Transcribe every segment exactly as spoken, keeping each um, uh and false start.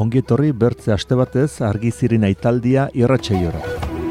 ongi etorri bertze aste batez argi zirin aitaldia irratsaiora.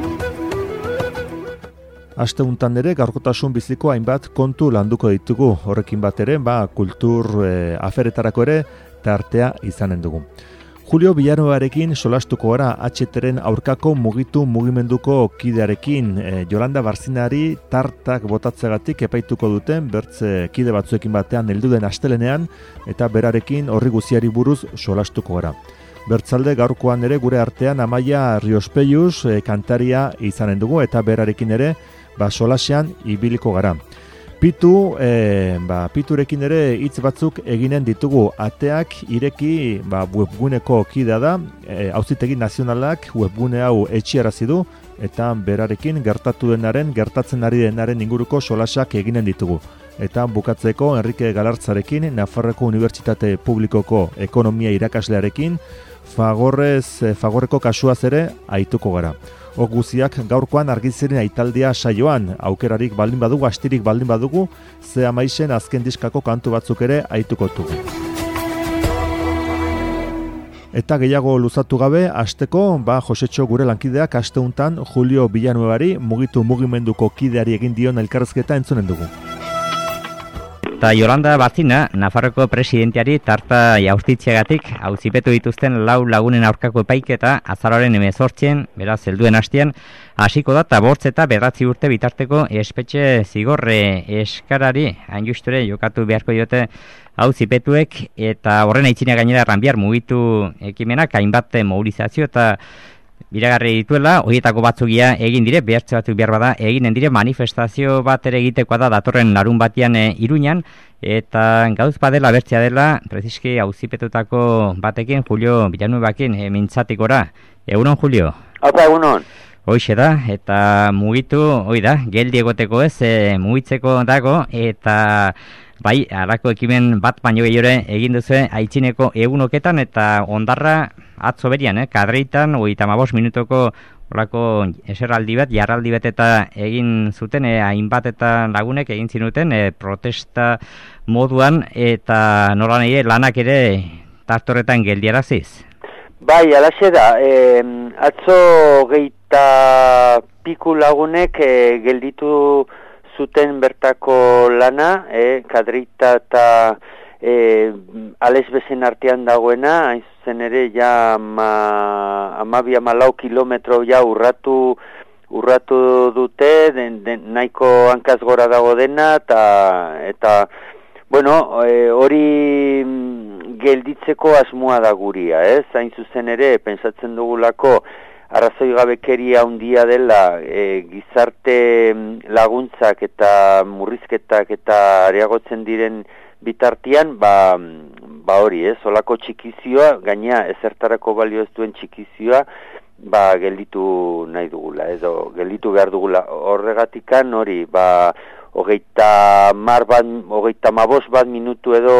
Aste untan ere gaurkotasun biziko hainbat kontu landuko ditugu, horrekin bat ere, ba, kultur e, aferetarako ere tartea izanen dugu. Julio Villanuevarekin solastuko gara H Tren aurkako mugitu mugimenduko kidearekin e, Yolanda Barzinari tartak botatzegatik epaituko duten bertze kide batzuekin batean heldu den astelenean eta berarekin horri guziari buruz solastuko gara. Bertzalde gaurkoan ere gure artean Amaia Riospellus e, kantaria izanen dugu eta berarekin ere ba, solasean ibiliko gara. Pitu, e, ba, piturekin ere hitz batzuk eginen ditugu ateak ireki ba, webguneko kidea da, e, auzitegi nazionalak webgune hau etxiarazi du eta berarekin gertatu denaren, gertatzen ari denaren inguruko solasak eginen ditugu. Eta bukatzeko Enrique Galartzarekin, Nafarroko Unibertsitate Publikoko Ekonomia irakaslearekin, Fagorrez, Fagorreko kasuaz ere aituko gara. Ok guziak gaurkoan argiziren aitaldia saioan, aukerarik baldin badugu, astirik baldin badugu, ze amaixen azken diskako kantu batzuk ere aituko dugu. Eta gehiago luzatu gabe, asteko, ba, Josetxo gure lankideak asteuntan Julio Villanuevari mugitu mugimenduko kideari egin dion elkarrezketa entzunen dugu. Eta Yolanda Barzina, Nafarroko presidenteari tarta jaustitzeagatik auzipetu dituzten lau lagunen aurkako epaiketa azaroaren hemezortzian, beraz helduen hastian, hasiko da eta bortz eta bederatzi urte bitarteko espetxe zigorre eskarari hain justure jokatu beharko diote auzipetuek eta horren aitzina gainera Ranbiar mugitu ekimenak hainbat mobilizazio eta biragarri dituela, horietako batzugia egin dire, behartze batzuk behar bada, eginen dire manifestazio bat ere egitekoa da datorren larun batian e, Iruñan, eta gauz badela bertzea dela, preziski auzipetutako batekin, Julio Villanuevarekin e, mintzatikora. Egunon, Julio? Apa, egunon. Hoixe da, eta mugitu, hoi da, geldi egoteko ez, e, mugitzeko dago, eta bai, harako ekimen bat baino gehiore egin duzu aitzineko egunoketan eta ondarra atzo berian, eh? Kadreitan, hogeita hamabost minutoko horako eseraldi bat, jarraldi bat eta egin zuten, eh, hainbat eta lagunek egin zinuten eh, protesta moduan eta nola nahi lanak ere tartorretan geldiaraziz. Bai, alaxe da, eh, atzo geita piku lagunek eh, gelditu zuten bertako lana, eh, kadrita eta eh, ales bezen artean dagoena, hain zuzen ere ja ma, amabi amalau kilometro ja urratu, urratu dute, den, den, nahiko hankaz gora dago dena, eta, eta bueno, eh, hori gelditzeko asmoa da guria, ez? Hain zuzen ere, pentsatzen dugulako, arrazoi gabekeria handia dela e, gizarte laguntzak eta murrizketak eta areagotzen diren bitartian, ba, ba hori, ez, olako txikizioa, gaina ezertarako balio ez duen txikizioa, ba gelditu nahi dugula, edo gelditu behar dugula horregatikan hori, ba hogeita mar bat, hogeita mabos bat minutu edo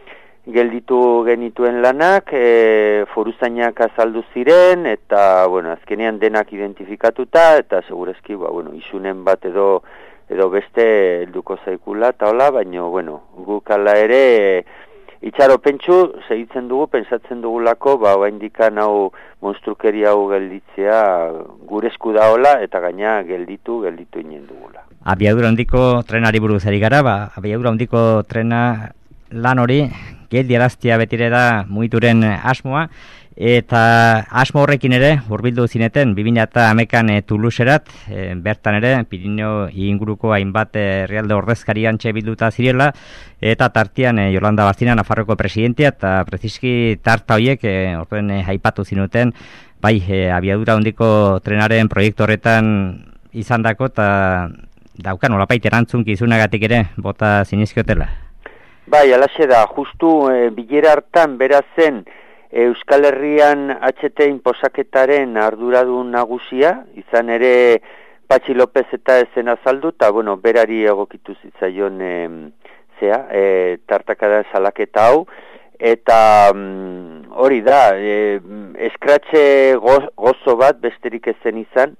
gelditu genituen lanak, e, foruzainak azaldu ziren, eta, bueno, azkenean denak identifikatuta, eta segurezki, ba, bueno, isunen bat edo, edo beste helduko zaikula, eta hola, baina, bueno, guk ala ere, itxaro pentsu, segitzen dugu, pensatzen dugulako, ba, oaindikan hau, monstrukeria hau gelditzea, gure esku da hola, eta gaina gelditu, gelditu inen dugula. Abiadura handiko trenari buruz ari gara, ba, abiadura handiko trena lan hori, geldiaraztia betire da mugituren asmoa, eta asmo horrekin ere hurbildu zineten bi mila hamakan e, Toulouserat, e, bertan ere Pirineo inguruko hainbat herrialde ordezkari antxe bilduta zirela, eta tartean e, Yolanda Barzina Nafarroko presidentea, eta preziski tarta horiek e, orden e, aipatu zinuten, bai, e, abiadura handiko trenaren proiektu horretan izandako, eta daukan olapait erantzunkizunagatik ere bota zinizkiotela. Bai, alaxe da, justu e, bilera hartan berazen e, Euskal Herrian H T inposaketaren arduradun nagusia, izan ere Patxi López eta ezen azaldu, eta bueno, berari egokitu zitzaion e, zea, e, tartakada salaketa hau, eta mm, hori da, e, eskratxe goz, gozo bat besterik ezen izan,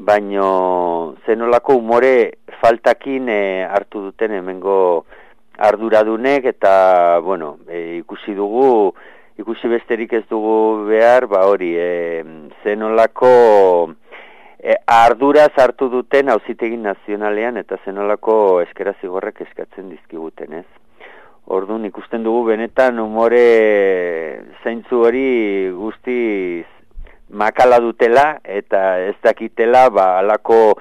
baino zenolako umore faltakin e, hartu duten hemengo arduradunek, eta, bueno, e, ikusi dugu ikusi besterik ez dugu behar, ba hori, e, zenolako e, arduraz hartu duten Auzitegi Nazionalean eta zenolako eskera zigorrek eskatzen dizkiguten, ez? Orduan ikusten dugu benetan umore zeintzu hori guztiz makala dutela eta ez dakitela ba halako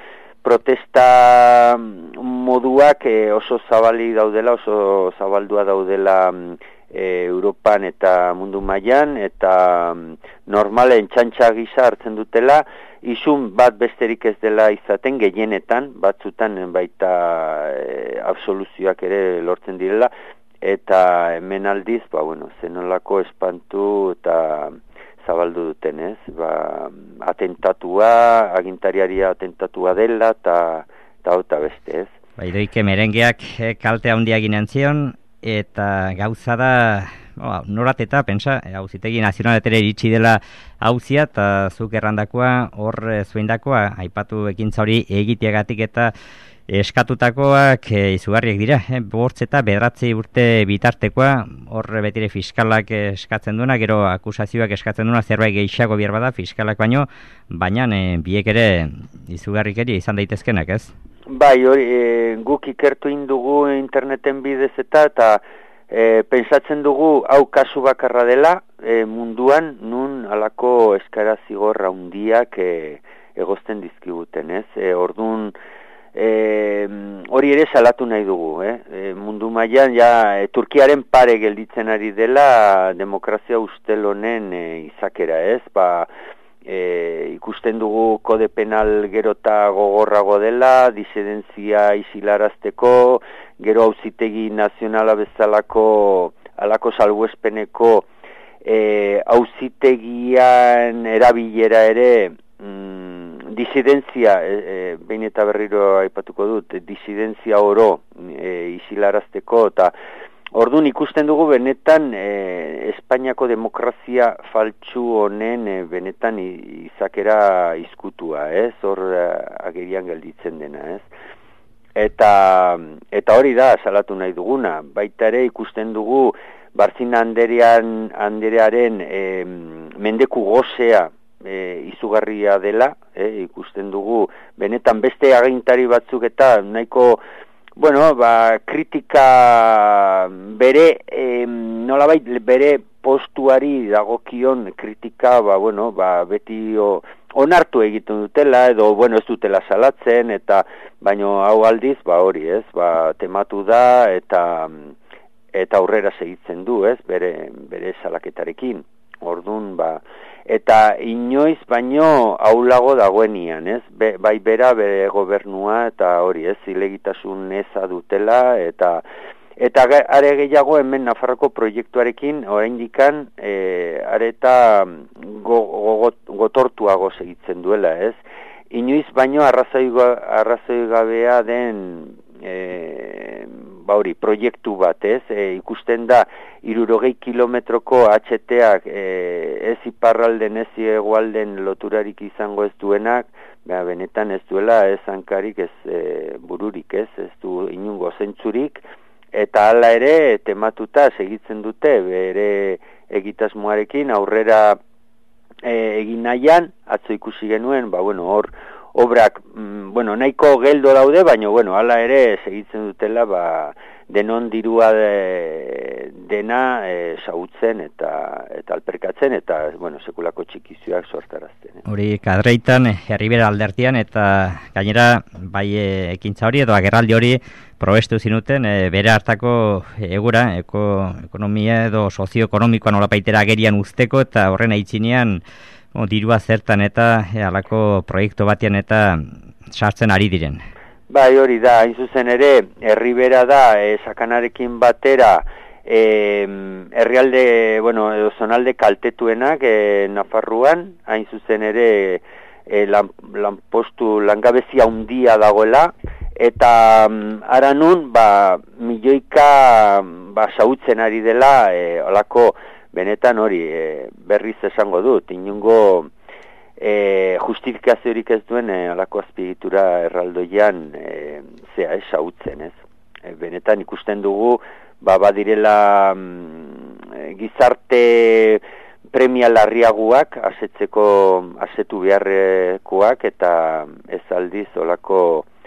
protesta moduak e, oso zabali daudela, oso zabaldua daudela e, Europan eta mundu mailan eta normalen txantxa gisa hartzen dutela, isun bat besterik ez dela izaten gehienetan, batzutan baita e, absoluzioak ere lortzen direla, eta hemen aldiz, ba, bueno, zenolako espantu eta zabaldu duten, ez? Ba, atentatua, agintariari atentatua dela, eta eta beste, ez? Ba, idoike merengeak kalte handia ginen zion, eta gauza da, oh, norat eta, pensa, Auzitegi Nazionaletera iritsi dela auzia, eta zuk errandakoa, hor zuendakoa, aipatu ekintza hori egiteagatik eta eskatutakoak e, izugarriak dira, eh? Bortz eta bederatzi urte bitartekoa, hor betire fiskalak eskatzen duena, gero akusazioak eskatzen duena, zerbait gehiago behar bada fiskalak baino, baina e, biek ere izugarrikeria izan daitezkenak, ez? Bai, hori, e, guk ikertu indugu interneten bidez eta, eta e, pensatzen dugu hau kasu bakarra dela e, munduan nun halako eskara zigorra handiak e, egozten dizkiguten, ez? E, orduan, E, hori ere salatu nahi dugu, eh? E, mundu mailan ja e, Turkiaren pare gelditzen ari dela demokrazia ustel honen e, izakera, ez? Ba, e, ikusten dugu kode penal gero eta gogorrago dela, disidentzia isilarazteko, gero Auzitegi Nazionala bezalako alako salbuespeneko e, auzitegian erabilera ere mm, disidentzia, e, e, behin eta berriro aipatuko dut, disidentzia oro e, isilarazteko, eta orduan ikusten dugu benetan e, Espainiako demokrazia faltsu honen e, benetan izakera izkutua, ez? Hor agerian gelditzen dena, ez? Eta, eta hori da, salatu nahi duguna, baita ere ikusten dugu Barzina Anderean, Anderearen e, mendeku gozea, E, izugarria dela, e, ikusten dugu benetan beste agintari batzuk eta nahiko, bueno, ba, kritika bere, e, nolabait bere postuari dagokion kritika, ba, bueno, ba, beti o, onartu egiten dutela, edo, bueno, ez dutela salatzen, eta, baino hau aldiz, ba, hori, ez, ba, tematu da, eta, eta aurrera segitzen du, ez, bere, bere salaketarekin, orduan, ba, eta inoiz baino aulago dagoenian, ez? Be, bai bera bere gobernua eta hori, ez? Zilegitasun eza dutela eta eta are gehiago hemen Nafarroko proiektuarekin oraindikan e, areta go, go, gotortuago segitzen duela, ez? Inoiz baino arrazoi, arrazoi gabea den e, ba hori, proiektu bat, ez? E, ikusten da hirurogei kilometroko H T-ak e, ez iparralden, ez hegoalden loturarik izango ez duenak, ba, benetan ez duela ez hankarik, ez e, bururik, ez, ez du inungo zentzurik, eta hala ere tematuta segitzen dute bere egitasmoarekin aurrera e, egin nahian, atzo ikusi genuen, ba bueno, hor obrak, mm, bueno, nahiko geldo daude, baina, bueno, hala ere segitzen dutela, ba, denon dirua de, dena e, sautzen eta eta alperkatzen, eta, bueno, sekulako txikizioak sortarazten. Hori, eh? Kadreitan, herribera aldertian, eta gainera, bai e, ekintza hori, edo agerraldi hori, probestu zinuten, e, bere hartako egura, eko, ekonomia edo sozioekonomikoan olapaitera agerian usteko, eta horren aitzinean, o, dirua zertan eta e, alako proiektu batean eta sartzen ari diren. Bai, hori da, hain zuzen ere, herribera da, e, sakanarekin batera, e, herrialde, bueno, edo zonalde kaltetuenak e, Nafarruan, hain zuzen ere, e, lan, lanpostu, langabezia handia dagoela, eta um, aranun, ba, milioika, ba, sautzen ari dela, e, olako, benetan hori, e, berriz esango dut, inungo e, justifikaziorik ez duen e, alako azpiegitura erraldoian e, zea ez, sautzen, ez. E, benetan ikusten dugu, ba, badirela mm, gizarte premia larriaguak asetzeko asetu beharrekoak eta ez aldiz olako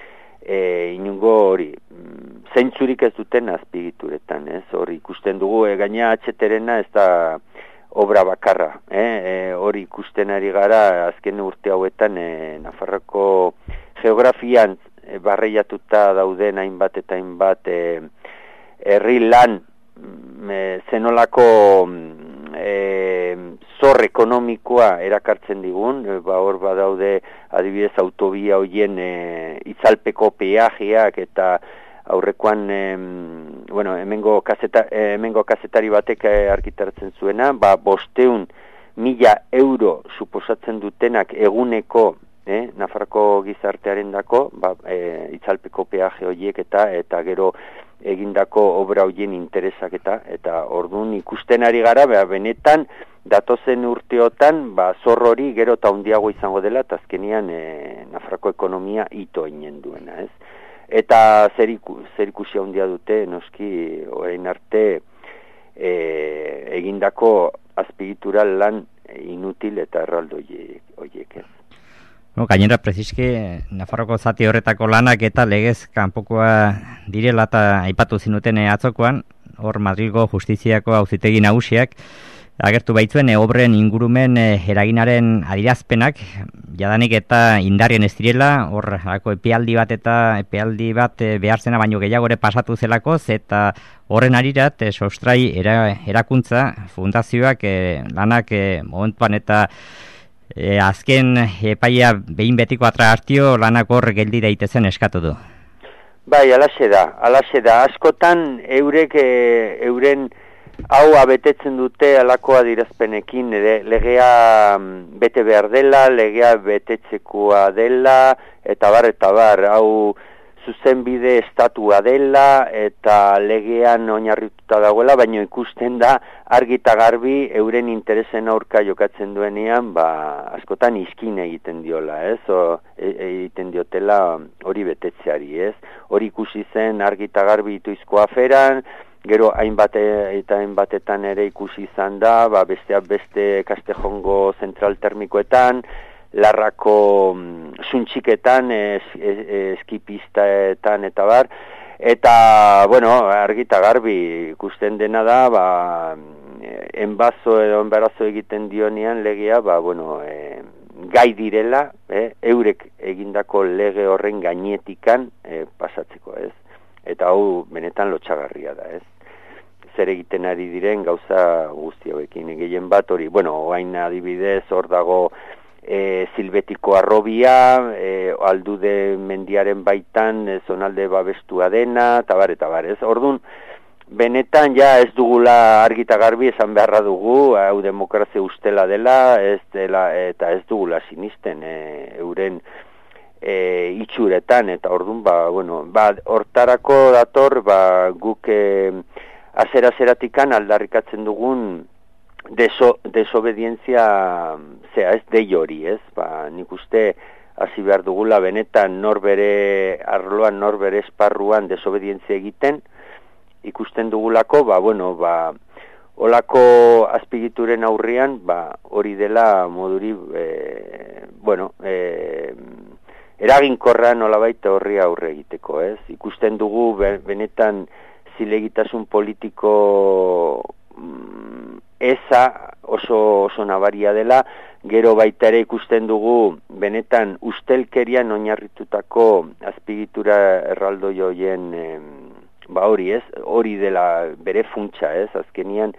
e, inungo hori zeintzurik ez duten azpigituretan, ez? Hori ikusten dugu, e, gaina atxeterena ez da obra bakarra, eh? E, hori ikusten ari gara azken urte hauetan e, Nafarroko geografian e, barreiatuta dauden hainbat eta hainbat e, herri lan e, zenolako e, zor ekonomikoa erakartzen digun, e, ba hor badaude adibidez autobia hoien e, itzalpeko peajeak eta aurrekoan e, bueno, hemengo, kaseta, hemengo kazetari batek argitartzen zuena, ba bosteun mila euro suposatzen dutenak eguneko eh, Nafarroko gizartearen dako, ba, e, itzalpeko peaje horiek eta eta gero egindako obra horien interesak eta eta ordun ikusten ari gara, ba, benetan datozen urteotan ba, zor hori gero eta handiago izango dela, eta azkenian e, Nafarroko ekonomia ito eginen duena, ez? Eta zer, iku, zer ikusi handia dute, noski, orain arte e, egindako azpigitura lan inutil eta erraldo horiek, ez? No, gainera, preziski, Nafarroko zati horretako lanak eta legez kanpokoa direla eta aipatu zinuten atzokoan, hor Madrilgo Justiziako auzitegi nagusiak, agertu baitzuen e, obren ingurumen e, eraginaren adirazpenak, jadanik eta indarrien ez direla, hor epealdi bat eta epealdi bat e, behar zena baino gehiago ere pasatu zelakoz, eta horren arirat, e, sostrai era, erakuntza, fundazioak e, lanak e, momentuan eta e, azken epaia behin betiko atra hartio lanak hor geldi daitezen eskatu du. Bai, alaxe da, alaxe da, askotan eurek e, euren hau abetetzen dute alako adirazpenekin, legea bete behar dela, legea betetzekoa dela, eta bar, eta bar, hau zuzenbide estatua dela, eta legean oinarrituta dagoela, baina ikusten da argi eta garbi euren interesen aurka jokatzen duenean, ba, askotan iskin egiten diola, ez? O, e, egiten diotela hori betetzeari, ez? Hori ikusi zen argi eta garbi ituizko aferan, gero hainbat eta hainbatetan ere ikusi izan da, ba, besteak beste Kastejongo zentral termikoetan, Larrako mm, suntxiketan, es, es, eskipistaetan eta bar, eta, bueno, argita garbi ikusten dena da, ba, enbazo edo enbarazo egiten dionean legea, ba, bueno, e, gai direla, e, eurek egindako lege horren gainetikan e, pasatzeko, ez? Eta hau benetan lotxagarria da, ez? Zer egiten ari diren gauza guzti hauekin gehien bat hori, bueno, hain adibidez hor dago e, Silbetiko arrobia, e, aldude mendiaren baitan e, zonalde babestua dena, tabar eta bar, ez? Orduan, benetan ja ez dugula argita garbi esan beharra dugu, hau demokrazia ustela dela, ez dela, eta ez dugula sinisten e, euren E, itxuretan, eta orduan, ba, bueno, ba, hortarako dator, ba, guk e, azera-azeratikan aldarrikatzen dugun deso, desobedientzia, zera, ez, dei hori, ez, ba, nik uste hasi behar dugula benetan norbere arloan, norbere esparruan desobedientzia egiten, ikusten dugulako, ba, bueno, ba, olako azpigituren aurrian, ba, hori dela moduri, e, bueno, e, eraginkorra nolabait horri aurre egiteko, ez? Ikusten dugu benetan zilegitasun politiko mm, eza oso, oso nabaria dela, gero baita ere ikusten dugu benetan ustelkerian oinarritutako azpigitura erraldo joien eh, ba hori, ez? Hori dela bere funtsa, ez? Azkenian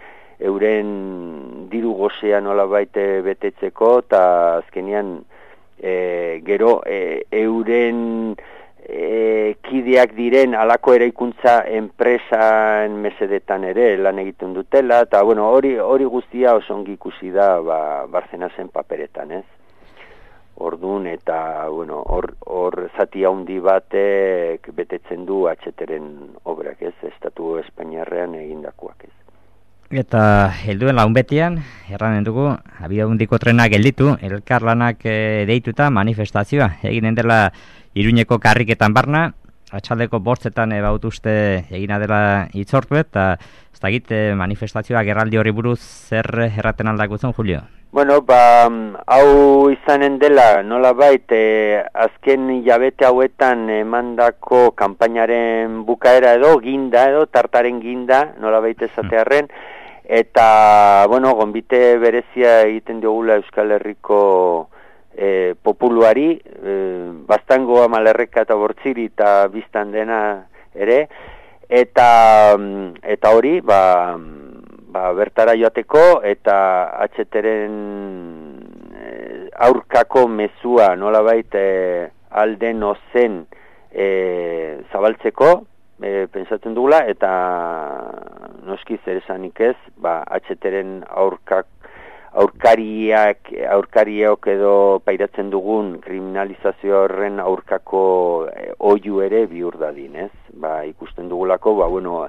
euren diru gozea nolabait betetzeko, eta azkenian E, gero e, euren e, kideak diren alako eraikuntza enpresan mesedetan ere lan egiten dutela, eta bueno, hori hori guztia oso ongi ikusi da ba, Barcenasen paperetan, ez? Ordun eta bueno, hor hor zati handi batek betetzen du atxeteren obrak, ez? Estatu Espainiarrean egindakoak, ez? Eta helduen laun betian, erranen dugu, abiadundiko trena gelditu, elkarlanak e, deituta manifestazioa. Eginen dela Iruñeko karriketan barna, atxaldeko bortzetan e, bautuzte egina dela itzortu eta ez dakit e, manifestazioa gerraldi hori buruz zer erraten aldakuzun, Julio? Bueno, ba, hau izanen dela, nolabait, e, azken hilabete hauetan emandako kanpainaren bukaera edo, ginda edo, tartaren ginda, nolabait esatearren, eta, bueno, gonbite berezia egiten diogula Euskal Herriko e, populuari, e, bastango Amalerreka eta Bortziri eta biztan dena ere, eta, eta hori, ba, ba, bertara joateko eta H Tren e, aurkako mezua nolabait e, alden ozen e, zabaltzeko, e, pensatzen dugula, eta noski zer esanik ez, ba, H Tren aurkak aurkariak, aurkariok edo pairatzen dugun kriminalizazio horren aurkako e, oihu ere bihur dadin, ez? Ba, ikusten dugulako, ba, bueno,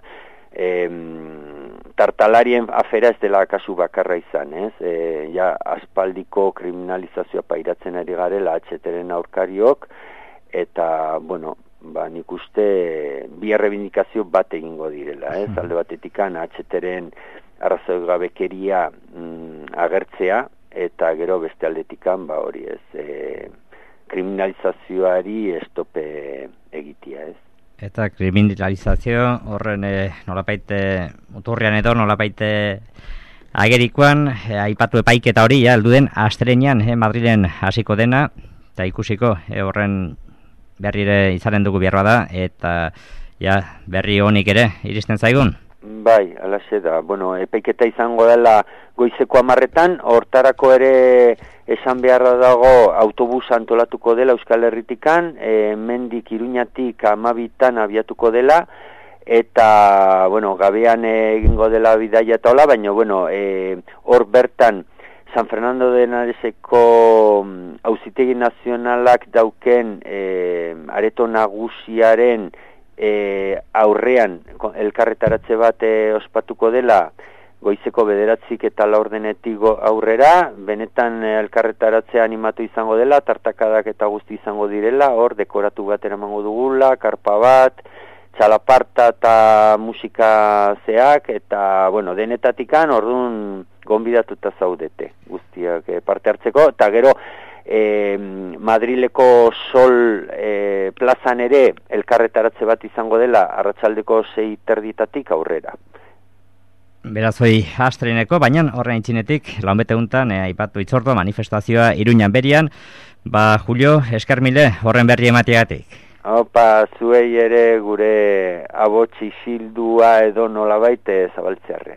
em, tartalarien afera ez dela kasu bakarra izan, ez? E, ja, aspaldiko kriminalizazioa pairatzen ari garela H Tren aurkariok, eta, bueno, ba, nik uste bi errebindikazio bat egingo direla, ez? Alde batetikan H Tren arrazoi gabekeria mm, agertzea, eta gero beste aldetikan, ba, hori ez, e, kriminalizazioari estope egitea, ez? Eta kriminalizazio horren e, nolapaite muturrian edo nolapaite agerikoan e, aipatu epaiketa hori ja heldu den astelehenean e, Madrilen hasiko dena eta ikusiko e, horren berrire izanen dugu behar da eta ja berri honik ere iristen zaigun. Bai, alaxe da. Bueno, epaiketa izango dela goizeko hamarretan, hortarako ere esan beharra dago autobus antolatuko dela Euskal Herritikan, e, mendik Iruñatik amabitan abiatuko dela, eta, bueno, gabean egingo dela bidaia eta hola, baina, bueno, e, hor bertan San Fernando de Henareseko Auzitegi Nazionalak dauken e, areto nagusiaren E, aurrean elkarretaratze bat e, ospatuko dela goizeko bederatzik eta laurdenetik aurrera, benetan e, elkarretaratzea animatu izango dela, tartakadak eta guzti izango direla, hor dekoratu bat eramango dugula, karpa bat, txalaparta eta musika zeak, eta, bueno, denetatikan orduan gonbidatuta zaudete guztiak e, parte hartzeko, eta gero E, Madrileko Sol e, plazan ere elkarretaratze bat izango dela arratsaldeko sei terditatik aurrera. Berazoi astreneko, baina horrein txinetik launbete untan e, aipatu itzordo manifestazioa Iruñan berian, ba Julio, esker mile horren berri emateagatik. Opa, zuei ere gure abotsi xildua edo nolabait zabaltzearren.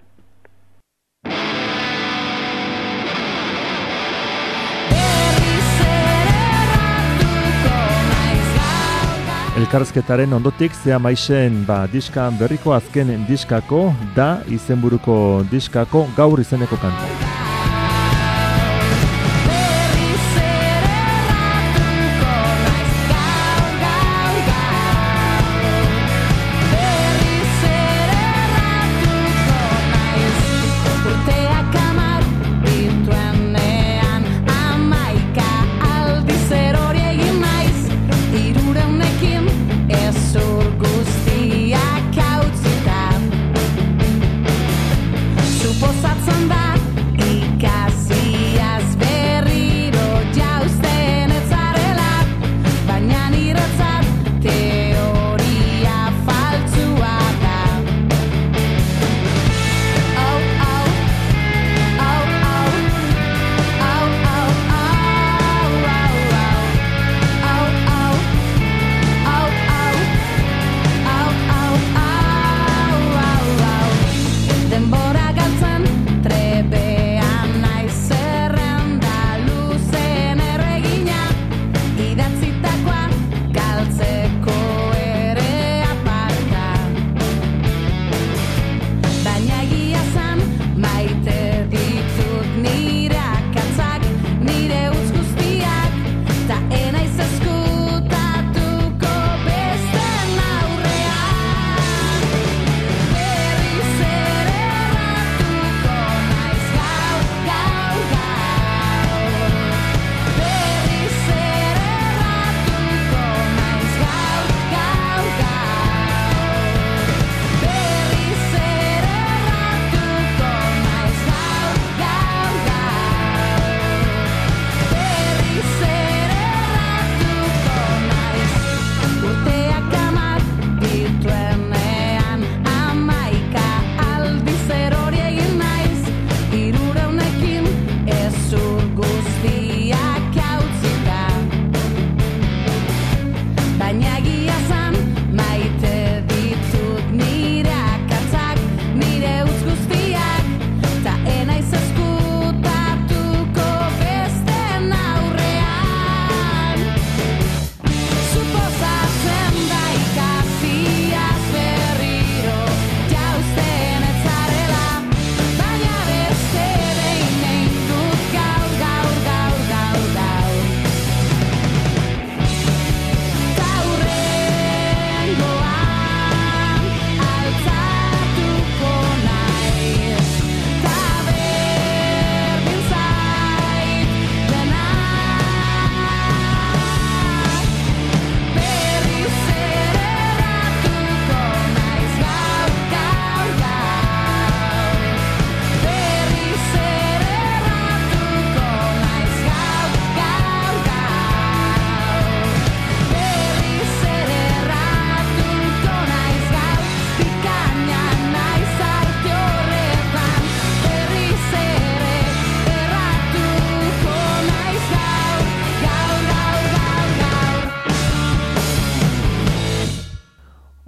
Elkarrezketaren ondotik zea maizen ba, diska berriko azken diskako da izenburuko diskako gaur izeneko kanta. Suposatzen da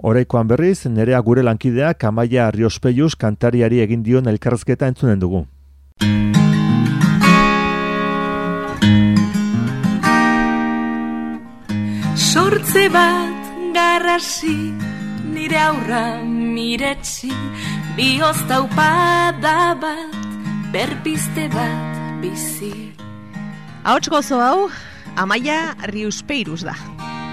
Oraikoan berriz, Nerea gure lankideak Amaia Riospeius kantariari egin dion elkarrizketa entzunen dugu. Sortze bat garrasi, nire aurra miretsi, bihozta upada bat, berpiste bat bizi. Ahots gozo hau, Amaia Riospeius da.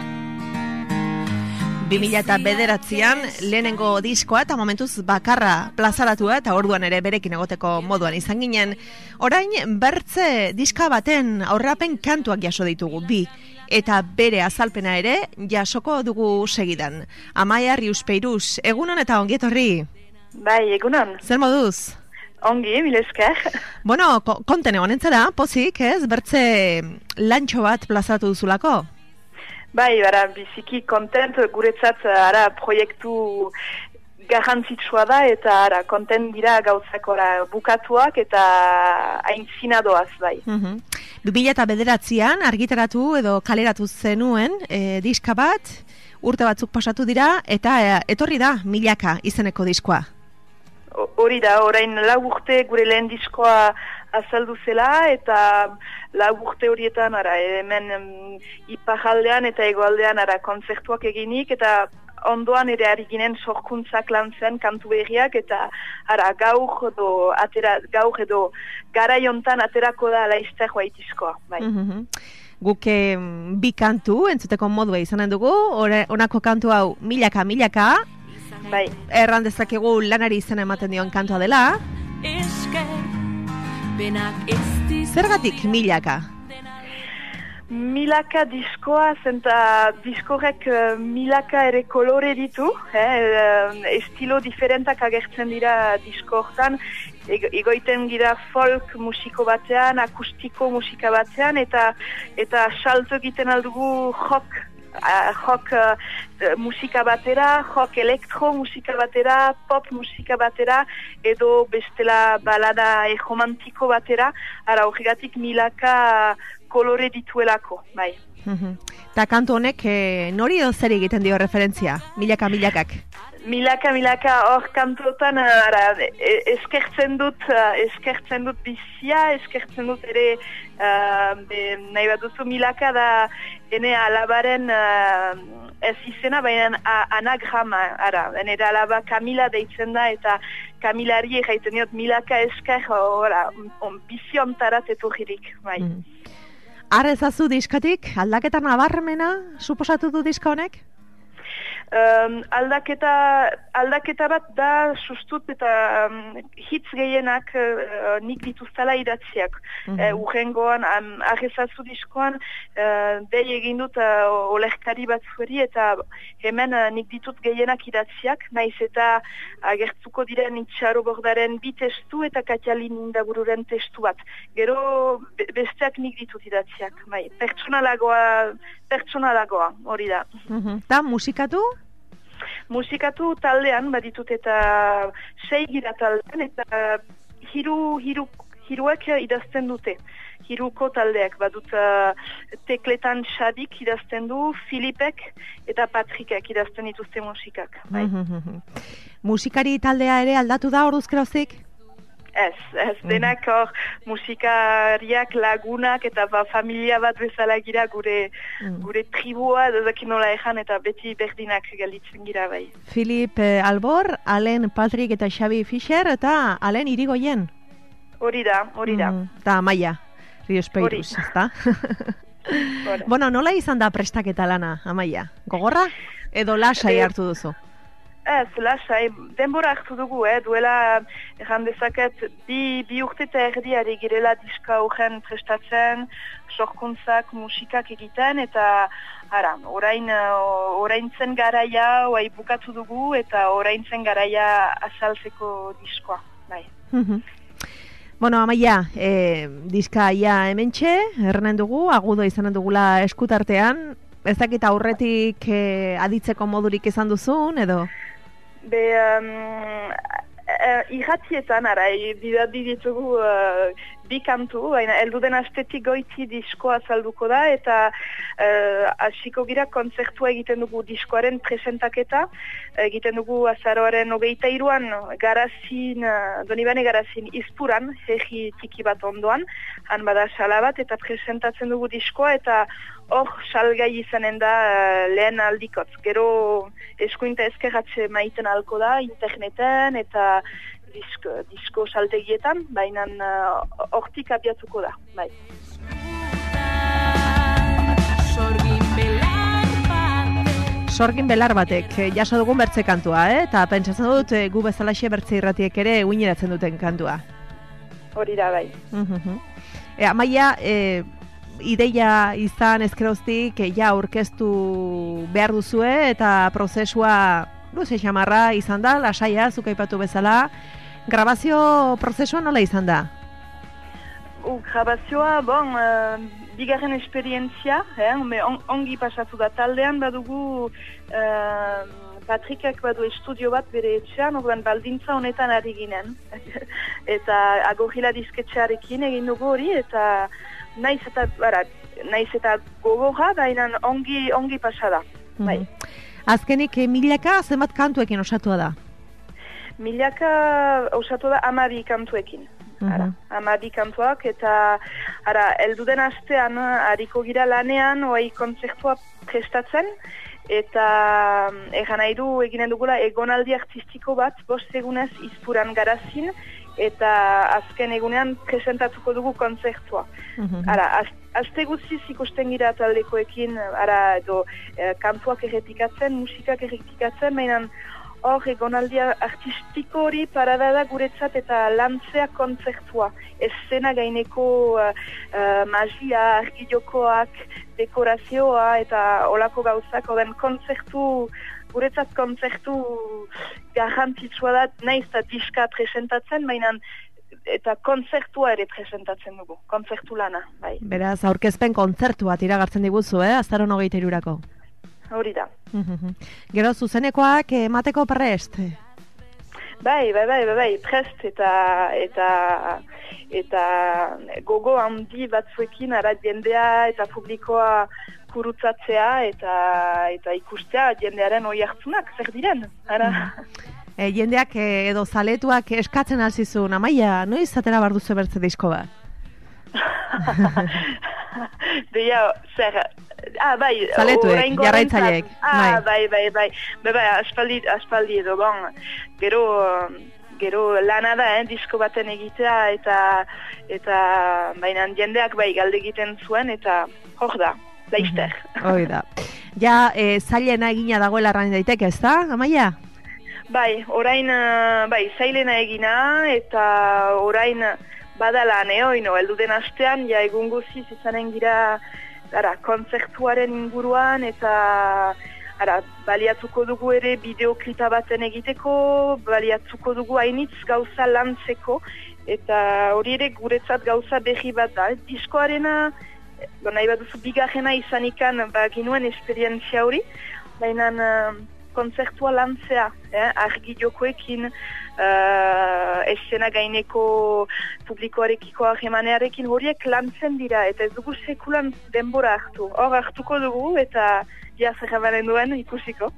bi mila bederatzian lehenengo diskoa eta momentuz bakarra plazaratua eta orduan ere berekin egoteko moduan izan ginen. Orain bertze diska baten aurrapen kantuak jaso ditugu, bi. Eta bere azalpena ere jasoko dugu segidan. Amaia Riospeius, egunon eta ongietorri. Bai, egunon. Zer moduz? Ongi, mil esker. Bueno, kontene honentzera, pozik, ez? Bertze lantxo bat plazaratu duzulako? Bai, bara, biziki kontent, guretzat, ara, proiektu garrantzitsua da, eta ara, kontent dira gauzak ora, bukatuak, eta aintzina doaz, bai. Uh-huh. bi mila bederatzian argitaratu edo kaleratu zenuen e, diska bat, urte batzuk pasatu dira, eta e, etorri da milaka izeneko diskoa. Hori da, orain lau urte gure lehen diskoa azaldu zela, eta lau urte horietan ara, hemen um, iparaldean eta egoaldean ara, kontzertuak eginik, eta ondoan ere ari ginen sorkuntzak lan zen kantu berriak, eta ara, gaur edo, atera, gaur edo garaiontan aterako da laizter diskoa. Bai. Mm-hmm. Guk bi kantu entzuteko modua izanen dugu, honako kantu hau milaka, milaka, bai. Erran dezakegu lanari izena ematen dion kantua dela. Zergatik milaka? Milaka diskoa, zenta diskorek uh, milaka ere kolore ditu, eh? Estilo diferentak agertzen dira disko hortan, Ego, egoiten gira folk musiko batean, akustiko musika batean, eta eta salto egiten aldugu rock, uh, rock uh, musika batera, rock elektro musika batera, pop musika batera, edo bestela balada e romantiko batera, ara horregatik milaka kolore dituelako, bai. Eta kantu honek eh, nori edo zer egiten dio referentzia, milaka milakak? Milaka, milaka, hor kantotan ara, eskertzen dut, eskertzen dut bizia, eskertzen dut ere, uh, be, nahi bat duzu milaka da, ene alabaren uh, ez izena, baina anagrama, ara, ene alaba Kamila deitzen da, eta Kamilari egiten diot milaka esker, ora, on, biziontarat etorririk, bai. Mm. Arrezazu diskatik, aldaketa nabarmena, suposatu du diska honek? Um, aldaketa, aldaketa bat da sustut eta um, hitz gehienak uh, nik dituztala idatziak. Mm-hmm. uh, Urrengoan, um, arrezazu diskoan, uh, dei egin dut uh, olerkari bat zueri eta hemen uh, nik ditut gehienak idatziak, naiz eta agertzuko diren itxaro bordaren bi testu eta Katialin Indabururen testu bat. Gero be- besteak nik ditut idatziak, bai, pertsonalagoa, pertsonalagoa, hori da. Mm-hmm. Da, musikatu? Musikatu taldean baditut eta sei gira taldean eta hiru, hiru, hiruek idazten dute. Hiruko taldeak badut uh, tekletan Xadik idazten du, Filipek eta Patrikek idazten dituzte musikak. Bai. Mm-hmm. Musikari taldea ere aldatu da orduzkerozik? Ez, ez denak hor musikariak, lagunak eta ba, familia bat bezala gira gure, mm. gure tribua dezakin nola ezan eta beti berdinak gelditzen gira bai. Filip eh, Albor, Alen Patrick eta Xabi Fischer eta Alen Irigoyen. Hori da, hori da. Mm, eta Amaia Riospeius, ezta? Bueno, nola izan da prestaketa lana, Amaia? Gogorra? Edo lasai hartu duzu? Ez, lasai, denbora hartu dugu, eh? Duela, erran dezaket, bi, bi urte eta erdiari girela diska horren prestatzen, sorkuntzak, musikak egiten, eta ara, orain, orain zen garaia, oai bukatu dugu, eta orain zen garaia azaltzeko diskoa, bai. Bueno, Amaia, eh, diska ia hementxe, errenen dugu, agudo izanen dugula eskutartean, ez dakit aurretik eh, aditzeko modurik izan duzun, edo? Be, um, uh, irratietan, ara, bidadi ditugu uh, bi kantu, baina elduden astetik goiti diskoa salduko da, eta hasiko uh, gira kontzertua egiten dugu diskoaren presentaketa, egiten dugu azaroaren hogeita iruan garazin, uh, Donibane garazin izpuran, herri tiki bat ondoan, han bada sala bat, eta presentatzen dugu diskoa, eta hor salgai izanen da uh, lehen aldikotz. Gero eskuinta ezkerratxe maiten alko da, interneten, eta Disko, disko saltegietan, baina hortik uh, abiatuko da, bai. Sorgin belar batek, jaso dugun bertze kantua, eh? Eta pentsatzen dut, gu bezalaxe bertze irratiek ere uineratzen duten kantua. Hori da, bai. Uh-huh. E, Amaia, e, ideia izan ezkeroztik, ja aurkeztu behar duzue, eta prozesua luze xamarra izan da, lasaia, zuk aipatu bezala. Grabazio prozesua nola izan da? Uh, grabazioa, bon, uh, bigarren esperientzia, eh, on, ongi pasatu da taldean, badugu uh, Patrikak badu estudio bat bere etxean, orduan baldintza honetan ari ginen. Eta agorila disketxearekin egin dugu hori, eta naiz eta, bara, naiz eta gogorra, baina ongi, ongi pasada. Mm-hmm. Bai. Azkenik, milaka zenbat kantuekin osatua da? Milaka osatu da amabi kantuekin. Uh-huh. Amabi kantuak, eta ara, elduden astean hariko gira lanean, oai kontzertua prestatzen, eta egan nahi du eginen dugula egonaldi artistiko bat, bost egunez izpuran garazin, eta azken egunean presentatuko dugu kontzertua. Uh-huh. Ara, az, azte gutziz ikusten gira taldekoekin, ara, edo, eh, kantuak errepikatzen, musikak errepikatzen, mainan hor egonaldi artistiko hori parada da guretzat eta lantzea kontzertua. Eszena gaineko uh, uh, magia, argilokoak, dekorazioa eta olako gauzak, oden kontzertu, guretzat kontzertu garrantzitsua da, nahiz eta diska presentatzen, baina eta kontzertua ere presentatzen dugu, kontzertu lana, bai. Beraz, aurkezpen kontzertu bat iragartzen diguzu, eh? Azaron hogeita hirurako. Hori da. Gero zuzenekoak emateko prest? Bai, bai, bai, bai, bai, prest eta eta eta gogo handi batzuekin ara jendea eta publikoa kurutzatzea eta eta ikustea jendearen oi hartzunak, zer diren, ara. E, jendeak edo zaletuak eskatzen alzizun, Amaia, noiz atera bar duzu bertze disko bat? Deia, zer, ah, bai, zaletuek, jarraitzaileek. Ah, bai, bai, bai, bai, bai, aspaldi, aspaldi edo, bon, gero, gero lana da, eh, disko baten egitea, eta, eta, baina jendeak bai galde egiten zuen, eta hor da, laizter. Hoi da. Ja, e, zailena egina dagoela arrain daiteke, ez da, Amaia? Bai, orain, bai, zailena egina, eta orain, badala neoino, elduden astean, ja egun guziz izanen gira ara, kontzertuaren inguruan, eta ara, baliatuko dugu ere bideoklipa baten egiteko, baliatuko dugu hainitz gauza lantzeko, eta hori ere guretzat gauza berri bat da. Diskoarena, nahi bat duzu bigarrena izan ikan, baginuen esperientzia hori, baina uh, kontzertua lantzea, eh, argi jokoekin, Uh, eszena gaineko publikoarekiko ahemanearekin horiek lantzen dira, eta ez dugu sekulan denbora hartu. Hor hartuko dugu, eta ja zerrabaren duen ikusiko.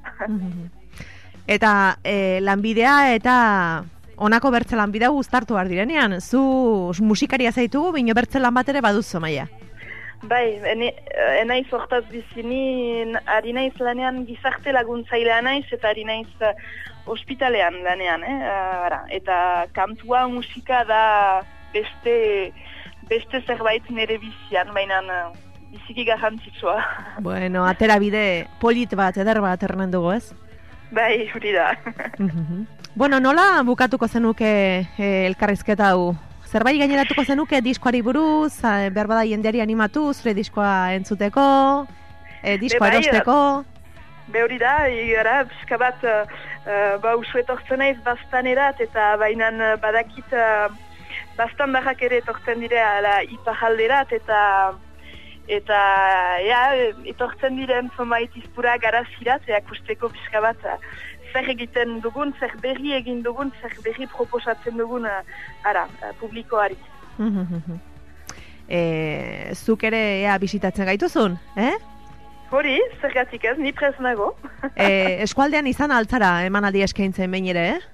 Eta e, lanbidea eta honako bertze lanbidea guztartu behar direnean. Zu musikaria zaitugu, bino bertze lan bat ere baduzu, Maia? Bai, enaiz hortaz bizini, ari naiz lanean gizarte laguntzailean naiz, eta ari naiz uh, ospitalean lanean, eh? Ara, eta kantua, musika da beste, beste zerbait nire bizian, baina uh, biziki garrantzitsua. Bueno, atera bide polit bat, eder bat erren dugu, ez? Bai, hori da. Bueno, nola bukatuko zenuke eh, elkarrizketa hau? Zerbait gaineratuko zenuke diskoari buruz, behar bada jendeari animatu, zure diskoa entzuteko, e, diskoa Be, erosteko? Be hori da, gara, pixka bat, uh, ba usu etortzen naiz bastanerat, eta bainan badakit uh, bastan barrak ere etortzen dire ala iparalderat, eta eta ja, etortzen diren zonbait izpura garazirat, eakusteko pixka bat, uh, zer egiten dugun, zer berri egin dugun, zer berri proposatzen dugun, uh, ara, uh, publikoari. e, zuk ere ea bisitatzen gaituzun, eh? Hori, zergatik ez, ni prez nago. e, eskualdean izan altzara emanaldi eskaintzen behin ere, eh?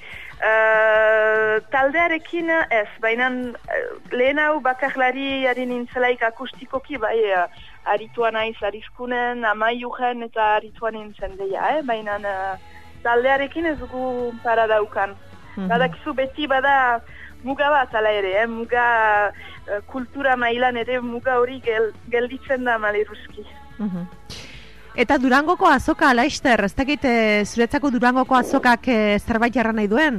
Uh, taldearekin ez, baina lehen hau bakarlari ari nintzelaik akustikoki, bai, uh, arituan naiz arizkunen, amaiuren eta arituan nintzen deia, eh? Baina uh, taldearekin ez dugu para daukan. Mm-hmm. Badakizu beti bada muga bat ala ere, eh? Muga uh, kultura mailan ere muga hori gel, gelditzen da maleruzki. Mm-hmm. Eta Durangoko azoka, Laister, ez dakit e, zuretzako Durangoko azokak e, zerbait jarra nahi duen?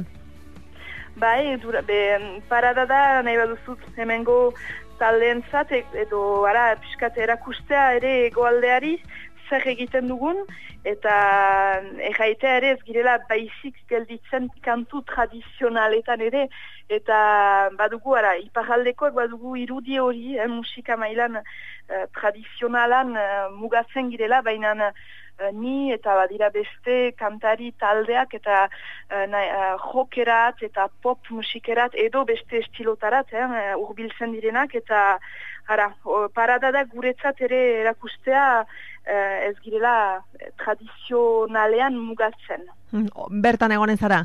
Bai, dura, be, parada da nahi baduzut hemengo taldeentzat edo ara pixkat erakustea ere egoaldeari zer egiten dugun, eta erraitea ere ez girela baizik gelditzen kantu tradizionaletan ere, eta badugu, ara, iparaldekoak badugu irudi hori, eh, musika mailan eh, tradizionalan eh, mugatzen girela, baina eh, ni eta badira beste kantari taldeak eta eh, na, eh, jokerat eta pop musikerat edo beste estilotarat eh, urbiltzen direnak, eta ara, o, parada da guretzat ere erakustea eh, ez girela tradizionalean mugatzen. Bertan egonen zara?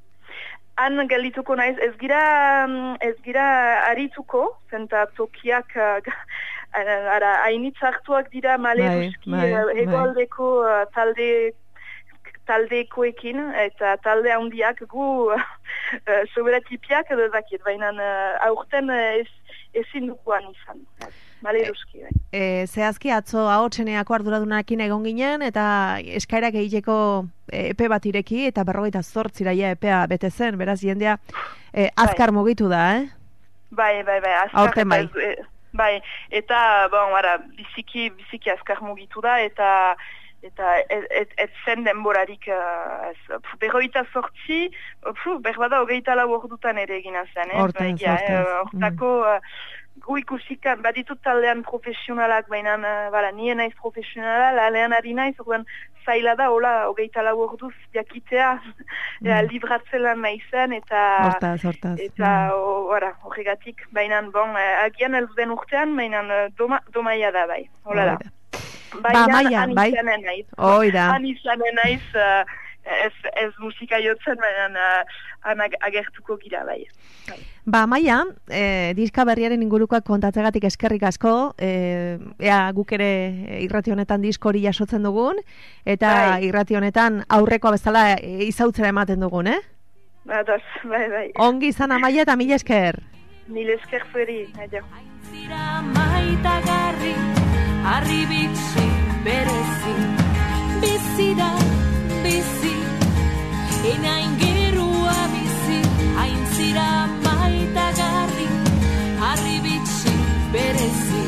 Han geldituko naiz, ez gira, ez gira arituko, zenta tokiak ara, hainitz hartuak dira maleruzki egoaldeko uh, talde taldekoekin, eta talde handiak gu uh, soberatipiak edo dakit, baina uh, aurten ez, ezin dukoan izan, maleruzki. E, e, zehazki atzo ahotseneako arduradunarekin egon ginen, eta eskaerak egiteko epe bat ireki, eta berrogeita zortziraia epea bete zen, beraz jendea e, azkar bai. Mugitu da, eh? Bai, bai, bai, azkar. Aurten bai. E, bai, eta, bon, ara, biziki, biziki azkar mugitu da, eta eta ez, ez, ez zen denborarik uh, berroita sortzi, berbada hogeita lau ordutan ere egina zen, eh? Hortaz, hortaz. Hortako uh, gu ikusikan, baditut taldean profesionalak, baina uh, bala, nien naiz profesionala, lalean ari naiz, orduan zaila da, hola, hogeita lau orduz jakitea, mm. libratzelan naizen, eta hortaz, hortaz. Eta mm. horregatik, baina bon, agian elden urtean, baina doma, domaia da bai, hola da. Baina, ba, maia, han bai. izanen naiz. Oida. Han izanen naiz, uh, ez, ez musika jotzen, baina uh, han agertuko gira, bai. bai. Ba, Maia, e, diska berriaren ingurukoak kontatzegatik eskerrik asko, e, ea guk ere irrati honetan disko hori jasotzen dugun, eta bai. Irrati honetan aurrekoa bezala e, izautzera ematen dugun, eh? Badoz, bai, bai. Ongi izan Amaia eta mila esker. Mil esker zueri, adio. Aintzira maitagarri, harri bitxi berezi, bizira, bizi, enain gerua bizi, aintzira maitagarri, harri bitxi berezi.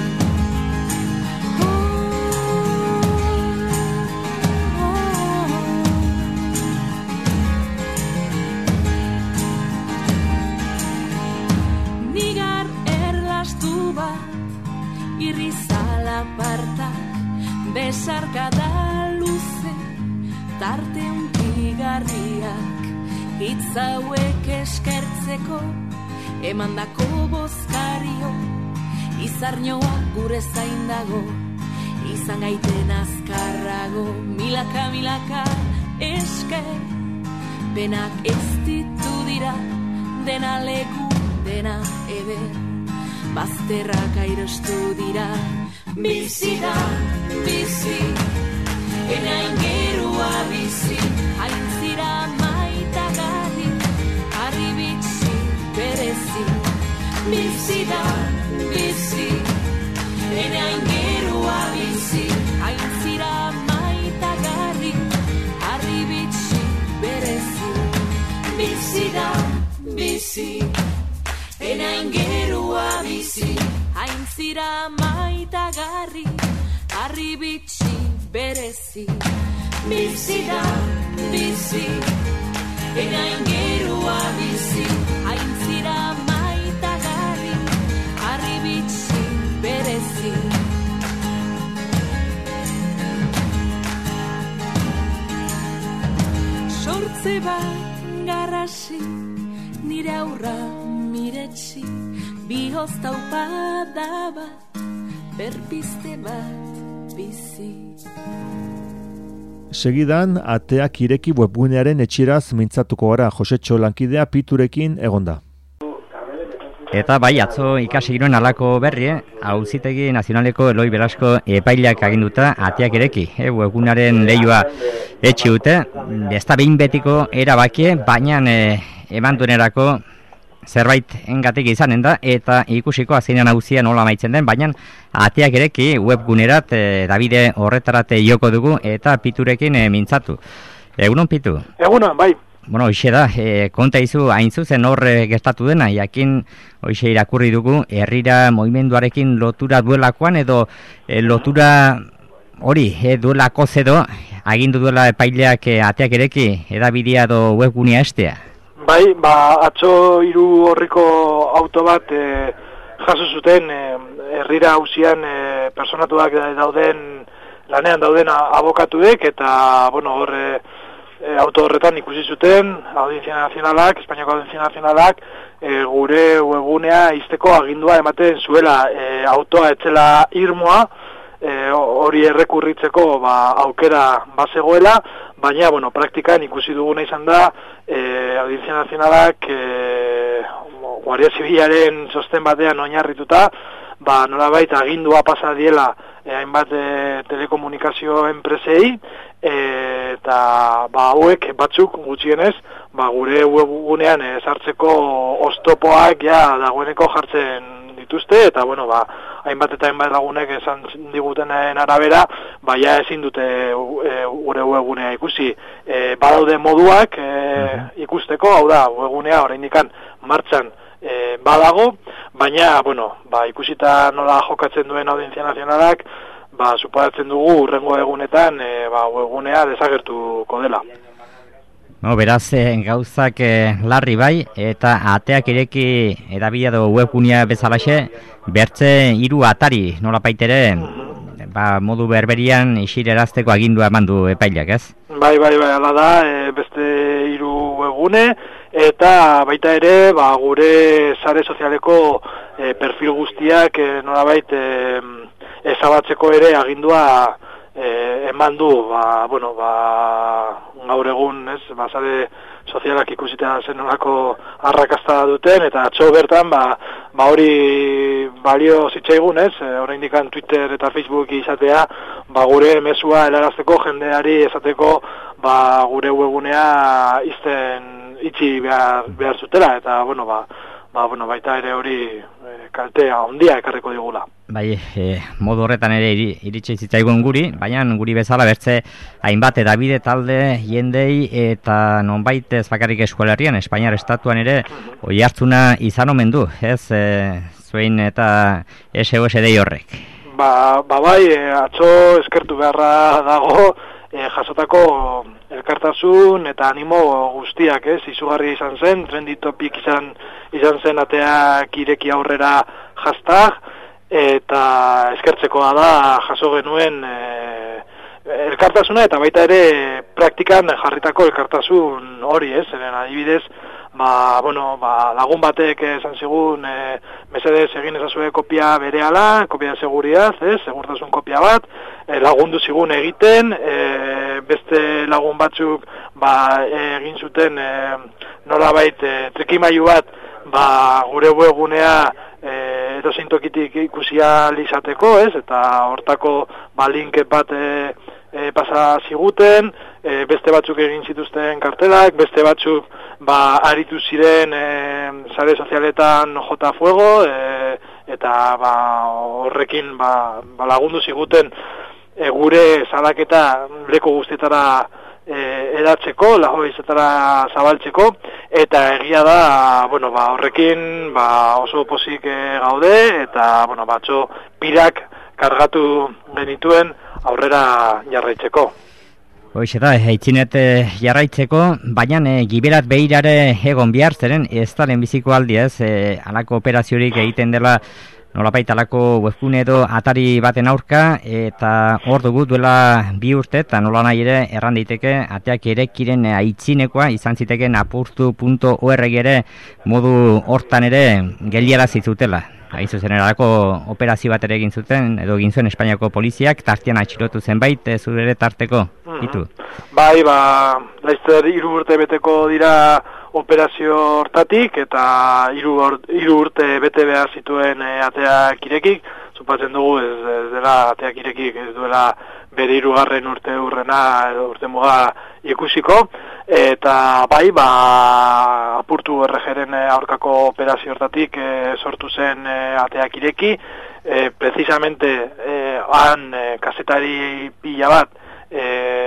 Nigar erlastu bat, irrizala partak, besarkada luze, tarte unkigarriak, hitz hauek eskertzeko, emandako bozkario, izarnioa gure zain dago, izan gaiten azkarrago, milaka milaka esker, benak ez ditu dira, dena leku, dena eber, bazterrak airostu dira, bizi da, bizi, enain gerua bizi, aintzira maitagarri, harri bitxi berezi, bizi da, bizi, enain gerua bizi, aintzira maitagarri, harri bitxi berezi, bizi da, bizi, enain gerua bizi, aintzira maitagarri, harri bitxi berezi, bizi da, bizi, enain gerua bizi, aintzira maitagarri, harri bitxi berezi. Sortze bat garrasi, nire aurra miretsi, bihozta upada bat, berpiste bat bizi. Segidan, ateak ireki webgunearen etxiraz mintzatuko gara. Josetxo lankidea Piturekin egonda. Eta bai, atzo ikasi giroen alako berri, eh? Auzitegi Nazionaleko Eloi Belasko epaileak aginduta ateak ireki. Eh? Webgunearen lehioa etxi dute, ez da behin betiko erabakie, baina eh, eman duenerako zerbait engatik izanen da, eta ikusiko azkenean nagusia nola amaitzen den, baina ateak ireki webgunerat eh, Davide horretarate joko dugu, eta Piturekin eh, mintzatu. Egunon, Pitu? Egunon, bai. Bueno, hoxe da, e, konta izu hain zuzen horre gertatu dena, jakin hoxe irakurri dugu, herrira movimenduarekin lotura duelakoan edo e, lotura hori e, duelako zedo, agindu duela epaileak e, ateak ereki, edabidea edo webgunea estea. Bai, ba, atzo hiru horriko auto bat e, jaso zuten e, herrira hausian e, personatuak dauden, lanean dauden abokatuek, eta, bueno, horre, E, auto horretan ikusi zuten Audientzia Nazionalak, Espainiako Audientzia Nazionalak e, gure webgunea izteko agindua ematen zuela, e, autoa etzela irmoa, e, hori errekurritzeko ba, aukera bazegoela, baina bueno, praktikan ikusi duguna izan da e, Audientzia Nazionalak e, Guardia Zibilaren txosten batean oinarrituta, ba, nolabait agindua pasa diela e, hainbat e, telekomunikazio enpresei, eta ba hauek batzuk gutxienez ba gure webgunean sartzeko oztopoak ja dagoeneko jartzen dituzte, eta bueno ba hainbat eta hainbat lagunek esan digutenen arabera ba ja ezin dute e, gure webgunea ikusi. E, badaude moduak e, ikusteko, hau da webgunea oraindikan martxan e, badago, baina bueno ba ikusita nola jokatzen duen Audientzia Nazionalak, ba, suparatzen dugu urrengo egunetan e, ba, webgunea desagertuko dela. No, beraz, e, gauzak e, larri bai, eta ateak ireki edabia do webgunea bezalaxe, bertze hiru atari, nola paitere, ba, modu berberian isirerazteko agindua eman du epaileak, ez? Bai, bai, bai, ala da, e, beste hiru webgune, eta baita ere, ba, gure sare sozialeko e, perfil guztiak e, nolabait e, ezabatzeko ere agindua e, eman du, ba, bueno, ba, gaur egun, ez, ba, sare sozialak ikusita zenolako arrakasta duten, eta atzo bertan, ba, ba hori balio zitzaigun, ez, e, oraindikan Twitter eta Facebook izatea, ba, gure mezua helarazteko jendeari esateko, ba, gure webgunea izten itxi behar, behar zutela, eta, bueno, ba, ba, bueno, baita ere hori e, kaltea handia ekarriko digula. Bai, e, modu horretan ere iritsi zitzaigun guri, baina guri bezala bertze hainbat edabide talde jendei eta nonbait ez bakarrik eskualerrian, Espainiar estatuan ere oi hartzuna izan omen du, ez e, zuen eta S O S dei horrek. Ba, ba bai, e, atzo eskertu beharra dago e, jasotako elkartasun eta animo guztiak, ez, izugarri izan zen, trendy topic izan, izan zen ateak ireki aurrera hashtag, eta eskertzekoa da jaso genuen e, elkartasuna, eta baita ere praktikan jarritako elkartasun hori, ez, eren adibidez, ba, bueno, ba, lagun batek esan zigun, e, mesedez egin ezazue kopia berehala, kopia de seguridad, ez, segurtasun kopia bat, e, lagundu zigun egiten, e, beste lagun batzuk ba, egin zuten e, nolabait e, trikimailu bat ba, gure webgunea e, edozein tokitik ikusia izateko, ez, eta hortako ba, link bat e, e, pasa ziguten, e, beste batzuk egin zituzten kartelak, beste batzuk ba, aritu ziren e, sare sozialetan jota fuego, e, eta ba, horrekin ba, ba, lagundu ziguten e, gure salaketa leku guztietara e, edatzeko, lagoizetara zabaltzeko, eta egia da, bueno, ba, horrekin ba, oso pozik e, gaude, eta bueno, batxo pirak kargatu genituen aurrera jarraitzeko. Hoxe da, eitzinet jarraitzeko, baina e, giberat behirare egon behar zeren, ez da lehenbiziko aldi ez, e, alako operaziorik egiten dela nolabait alako webgune edo atari baten aurka, eta hor dugu duela bi urte, eta nola nahi ere erran daiteke ateak irekiren aitzinekoa izan ziteken apurtu puntu org ere modu hortan ere geldiara zitutela. Hain zuzen erarako operazio bat ere egin zuten, edo egin zuen Espainiako poliziak, tartean atxilotu zenbait, e, zure ere tarteko, ditu? Bai, ba, laizter hiru urte beteko dira operazio hortatik, eta hiru hiru urte bete behar zituen e, ateak irekik, zupatzen dugu ez, ez dela ateak irekik, ez duela bere hirugarren urte urrena edo urte muga ikusiko, eta bai, ba, apurtu erregeren aurkako operazio hortatik e, sortu zen e, ateak ireki, e, precisamente e, han e, kazetari pila bat e,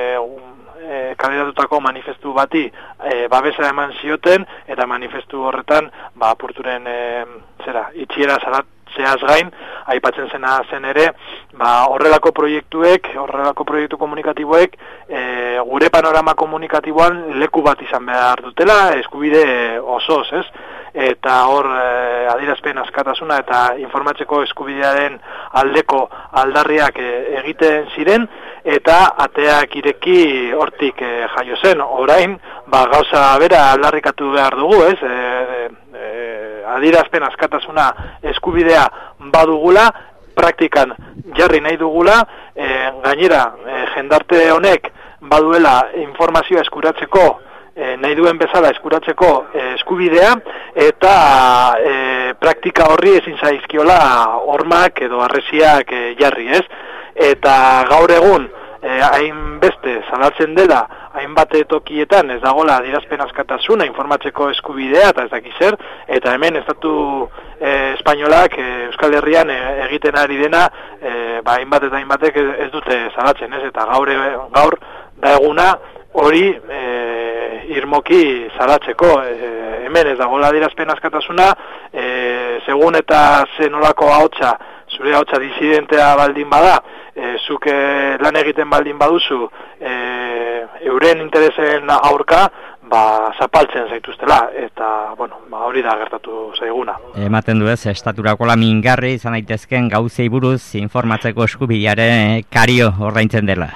e, kaleratutako manifestu bati e, babesa eman zioten, eta manifestu horretan ba, apurturen e, zera, itxiera zarat zehaz gain, aipatzen zena zen ere, ba, horrelako proiektuek, horrelako proiektu komunikatiboek, e, gure panorama komunikatiboan leku bat izan behar dutela, eskubide osoz, ez? Eta hor e, adierazpen askatasuna eta informatzeko eskubidearen aldeko aldarriak e, egiten ziren, eta ateak ireki hortik e, jaio zen. Orain, ba, gauza bera aldarrikatu behar dugu, ez? E, e, adierazpen askatasuna eskubidea badugula, praktikan jarri nahi dugula, e, gainera e, jendarte honek baduela informazioa eskuratzeko, e, nahi duen bezala eskuratzeko e, eskubidea, eta e, praktika horri ezin zaizkiola hormak edo harresiak e, jarri, ez? Eta gaur egun, e, hainbeste salatzen dela, hainbat tokietan ez dagoela adierazpen askatasuna, informatzeko eskubidea eta ez dakiz zer, eta hemen estatu e, espainolak e, Euskal Herrian e, egiten ari dena, e, ba, hainbat eta hainbatek ez, ez dute salatzen, ez? Eta gaur, gaur da eguna hori e, irmoki salatzeko. E, hemen ez dagoela adierazpen askatasuna, e, segun eta zenolako ahotsa, zure ahotsa disidentea baldin bada, e, zuk e, lan egiten baldin baduzu, e, euren interesen aurka, ba, zapaltzen zaituztela, eta, bueno, ba, hori da gertatu zaiguna. Ematen du ez, estaturako la mingarri izan daitezken gauzei buruz informatzeko eskubideare kario ordaintzen dela.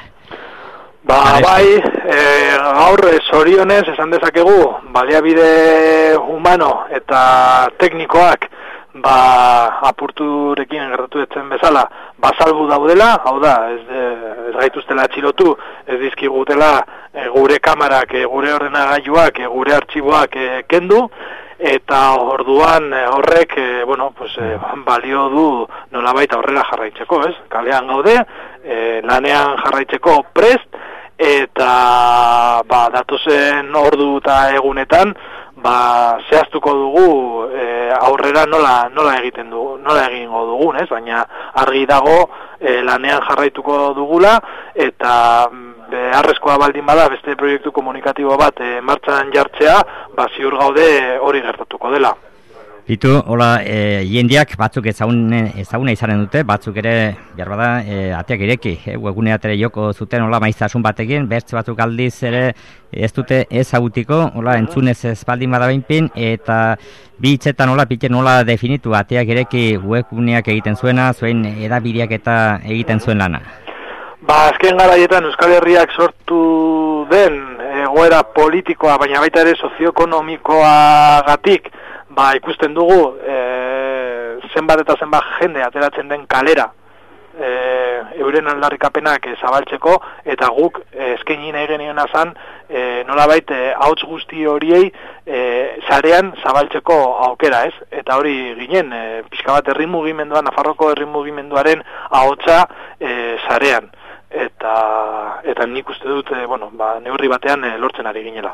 Ba, bai, e, gaur zorionez esan dezakegu, baliabide humano eta teknikoak, ba, apurturekin gertatu etzen bezala, ba, salbu daudela, hau da, ez, ez gaituztela atxilotu, ez dizkigutela e, gure kamarak, e, gure ordenagailuak, e, gure artxiboak e, kendu, eta orduan e, horrek, e, bueno, pues, e, balio du nolabait aurrera jarraitzeko, ez? Kalean gaude, e, lanean jarraitzeko prest, eta ba, datozen ordu eta egunetan, ba, zehaztuko dugu e, aurrera nola, nola egiten dugu, nola egingo dugun, ez? Baina argi dago e, lanean jarraituko dugula, eta beharrezkoa baldin bada beste proiektu komunikatibo bat e, martxan jartzea, ba, ziur gaude hori gertatuko dela. Ditu, hola, e, jendeak batzuk ezaguna, ezaguna izanen dute, batzuk ere, behar bada, e, ateak ireki, e, webguneat ere joko zuten, hola, maiztasun batekin, bertze batzuk aldiz ere ez dute ezagutiko, hola, entzunez ez baldin bada behinpin, eta bi hitzetan hola, pite nola definitu ateak ireki webguneak egiten zuena, zuen edabideak eta egiten zuen lana. Ba, azken garaietan Euskal Herriak sortu den egoera politikoa, baina baita ere sozioekonomikoagatik, ba, ikusten dugu e, zenbat eta zenbat jende ateratzen den kalera e, euren aldarrikapenak e, zabaltzeko, eta guk e, eskaini nahi geniona zan e, nolabait e, ahots guzti horiei e, sarean zabaltzeko aukera, ez? Eta hori ginen, e, pixka bat herri mugimendua, Nafarroko herri mugimenduaren ahotsa e, sarean. Eta, eta nik uste dut, e, bueno, ba, neurri batean e, lortzen ari ginela.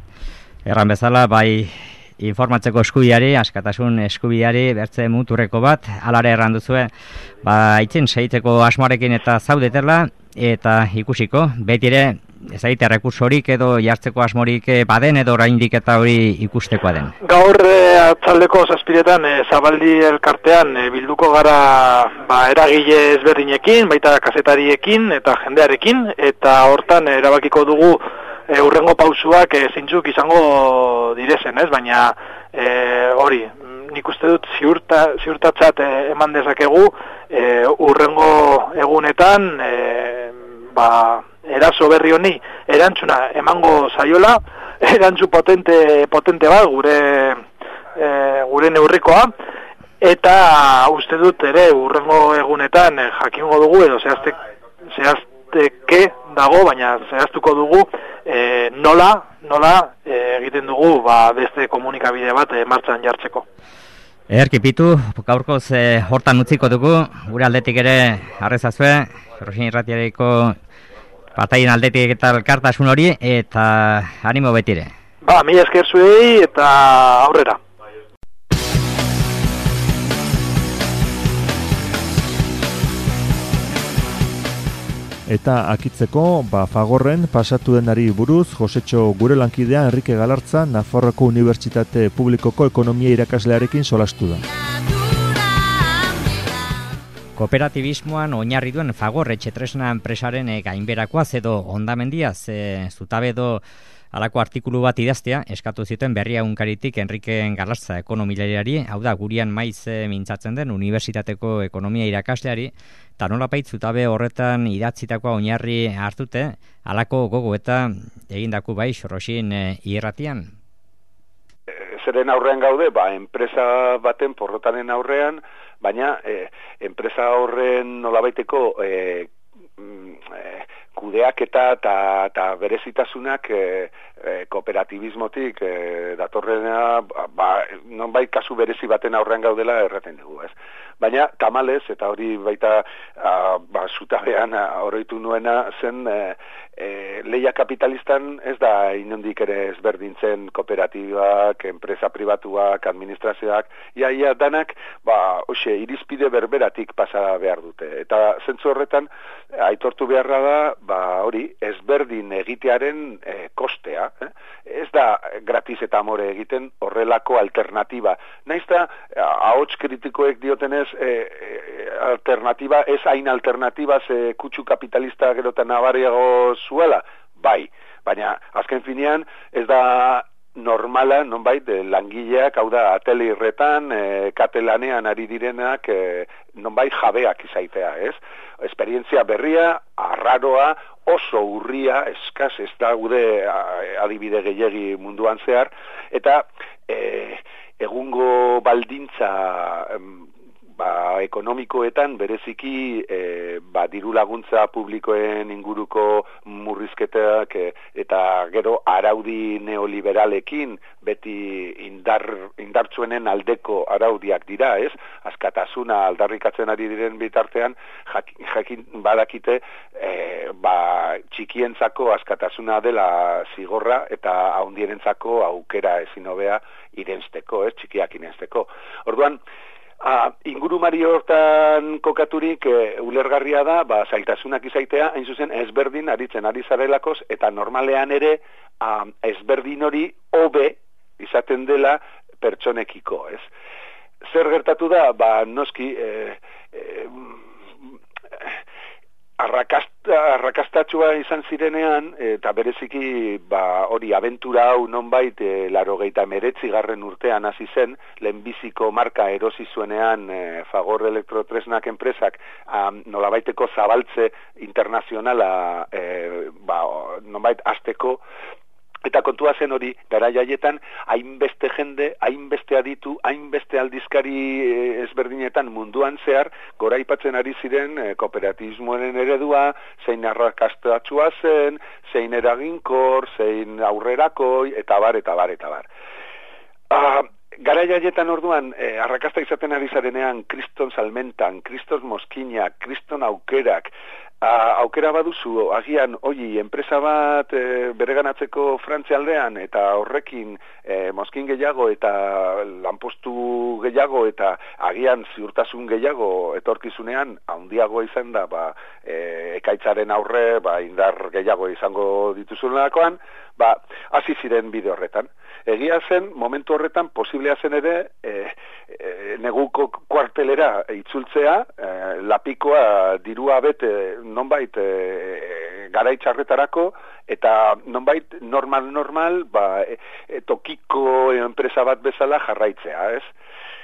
Erran bezala, bai, informatzeko eskubiari, askatasun eskubiari, bertze muturreko bat, alare erran duzue, ba, itzen segitzeko asmoarekin eta zaudetela, eta ikusiko, beti ere, ez aite rekursorik edo jartzeko asmorik baden edo oraindik eta hori ikustekoa den. Gaur e, atzaldeko zazpiretan e, Zabaldi elkartean e, bilduko gara ba, eragile ezberdinekin, baita kazetariekin eta jendearekin, eta hortan e, erabakiko dugu e, urrengo pausuak e, zeintzuk izango direzen, ez? Baina e, hori, nik uste dut ziurta, ziurtatzat e, eman dezakegu e, urrengo egunetan e, ba, eraso berri honi erantzuna emango zaiola, erantzu potente, potente bat gure, e, gure neurrikoa, eta uste dut ere urrengo egunetan e, jakingo dugu edo zehazte, zehazteke dago, baina zehaztuko dugu e, nola, nola e, egiten dugu ba, beste komunikabide bat e, martxan jartzeko. Ederki Pitu, gaurkoz e, hortan utziko dugu, gure aldetik ere arrezazue, Rosin Irratiareko bataien aldetik eta elkartasun hori, eta animo betire. Ba, mila esker zuei eta aurrera. Eta akitzeko, ba, Fagorren pasatu denari buruz, Josetxo gure lankidea Enrique Galartza, Nafarroako Unibertsitate Publikoko Ekonomia irakaslearekin solastu da. Kooperatibismoan oinarri duen Fagor etxetresna enpresaren gainberakoaz edo hondamendiaz, e, zutabedo alako artikulu bat idaztea, eskatu zituen berria unkaritik Enrique Galartza ekonomilariari, hau da gurian maiz e, mintzatzen den Unibertsitateko Ekonomia irakasleari, eta nolapait zutabe horretan idatzitakoa oinarri hartute, alako gogo eta egindako bai Rosin e, irratian. Zeren aurrean gaude, ba, enpresa baten porrotanen aurrean, baina eh, enpresa horren nolabaiteko eh, eh, kudeak eta eta berezitasunak eh, eh, kooperatibismotik eh, datorrena, ba, nonbait kasu berezi baten aurrean gaudela erraten dugu, ez? Baina tamalez, eta hori baita a, ba, zutabean oroitu nuena zen, e, e, lehia kapitalistan ez da inondik ere ezberdintzen kooperatibak, enpresa pribatuak, administrazioak, ia, ia danak, ba, hoxe, irizpide berberatik pasa behar dute. Eta zentzu horretan, aitortu beharra da, ba, hori, ezberdin egitearen e, kostea, eh? Ez da gratis eta amore egiten horrelako alternatiba. Naiz da, ahots kritikoek diotenez, E, e, alternatiba, ez hain alternatiba ze kutsu kapitalista gero eta nabariago zuela, bai, baina azken finean ez da normala, nonbait, langileak, hau da, atelirretan, e, katelanean ari direnak, e, nonbait jabeak izaitea, ez? Esperientzia berria, arraroa, oso urria, eskaz, ez da gude adibide gehiegi munduan zehar, eta e, egungo baldintza ba, ekonomikoetan bereziki e, ba, diru laguntza publikoen inguruko murrizketak e, eta gero araudi neoliberalekin beti indar, indartsuenen aldeko araudiak dira, ez? Askatasuna aldarrikatzen ari diren bitartean jakin, jakin badakite e, ba, txikientzako askatasuna dela zigorra eta handierentzako aukera ezin hobea irensteko, ez? Txikiak irensteko. Orduan, Ah, ingurumari hortan kokaturik e, ulergarria da, ba, zailtasunak izaitea, hain zuzen ezberdin aritzen ari zarelakoz, eta normalean ere ah, ezberdin hori hobe izaten dela pertsonekiko, ez? Zer gertatu da, ba, noski, e, e, arrakasta, arrakastatxua izan zirenean, eta bereziki ba, hori abentura hau nonbait e, larogeita meretzi garren urtean hasi zen, lehenbiziko marka erosi zuenean e, Fagor Elektrotresnak enpresak um, nolabaiteko zabaltze internazionala e, ba, nonbait hasteko. Eta kontua zen hori, gara jaietan, hainbeste jende, hainbeste aditu, hainbeste aldizkari ezberdinetan munduan zehar, gora ipatzen ari ziren e, kooperativismoaren eredua, zein arrakastatxua zen, zein eraginkor, zein aurrerakoi, eta bar, eta bar, eta bar. Uh, gara jaietan orduan, e, arrakasta izaten ari zarenean, kriston salmentan, kriston moskinak, kriston aukerak, A, aukera baduzu, agian, oi, enpresa bat e, bereganatzeko Frantzialdean eta horrekin e, mozkin gehiago eta lanpostu gehiago eta agian ziurtasun gehiago etorkizunean handiago izan da, ba, e, ekaitzaren aurre, ba, indar gehiago izango dituzunelakoan, ba, hasi ziren bide horretan. Egia zen, momentu horretan, posiblea zen ere, e, e, neguko kuartelera itzultzea, e, lapikoa dirua bete, nonbait e, garaitxarretarako, eta nonbait normal-normal, ba, e, e, tokiko enpresa bat bezala jarraitzea, ez?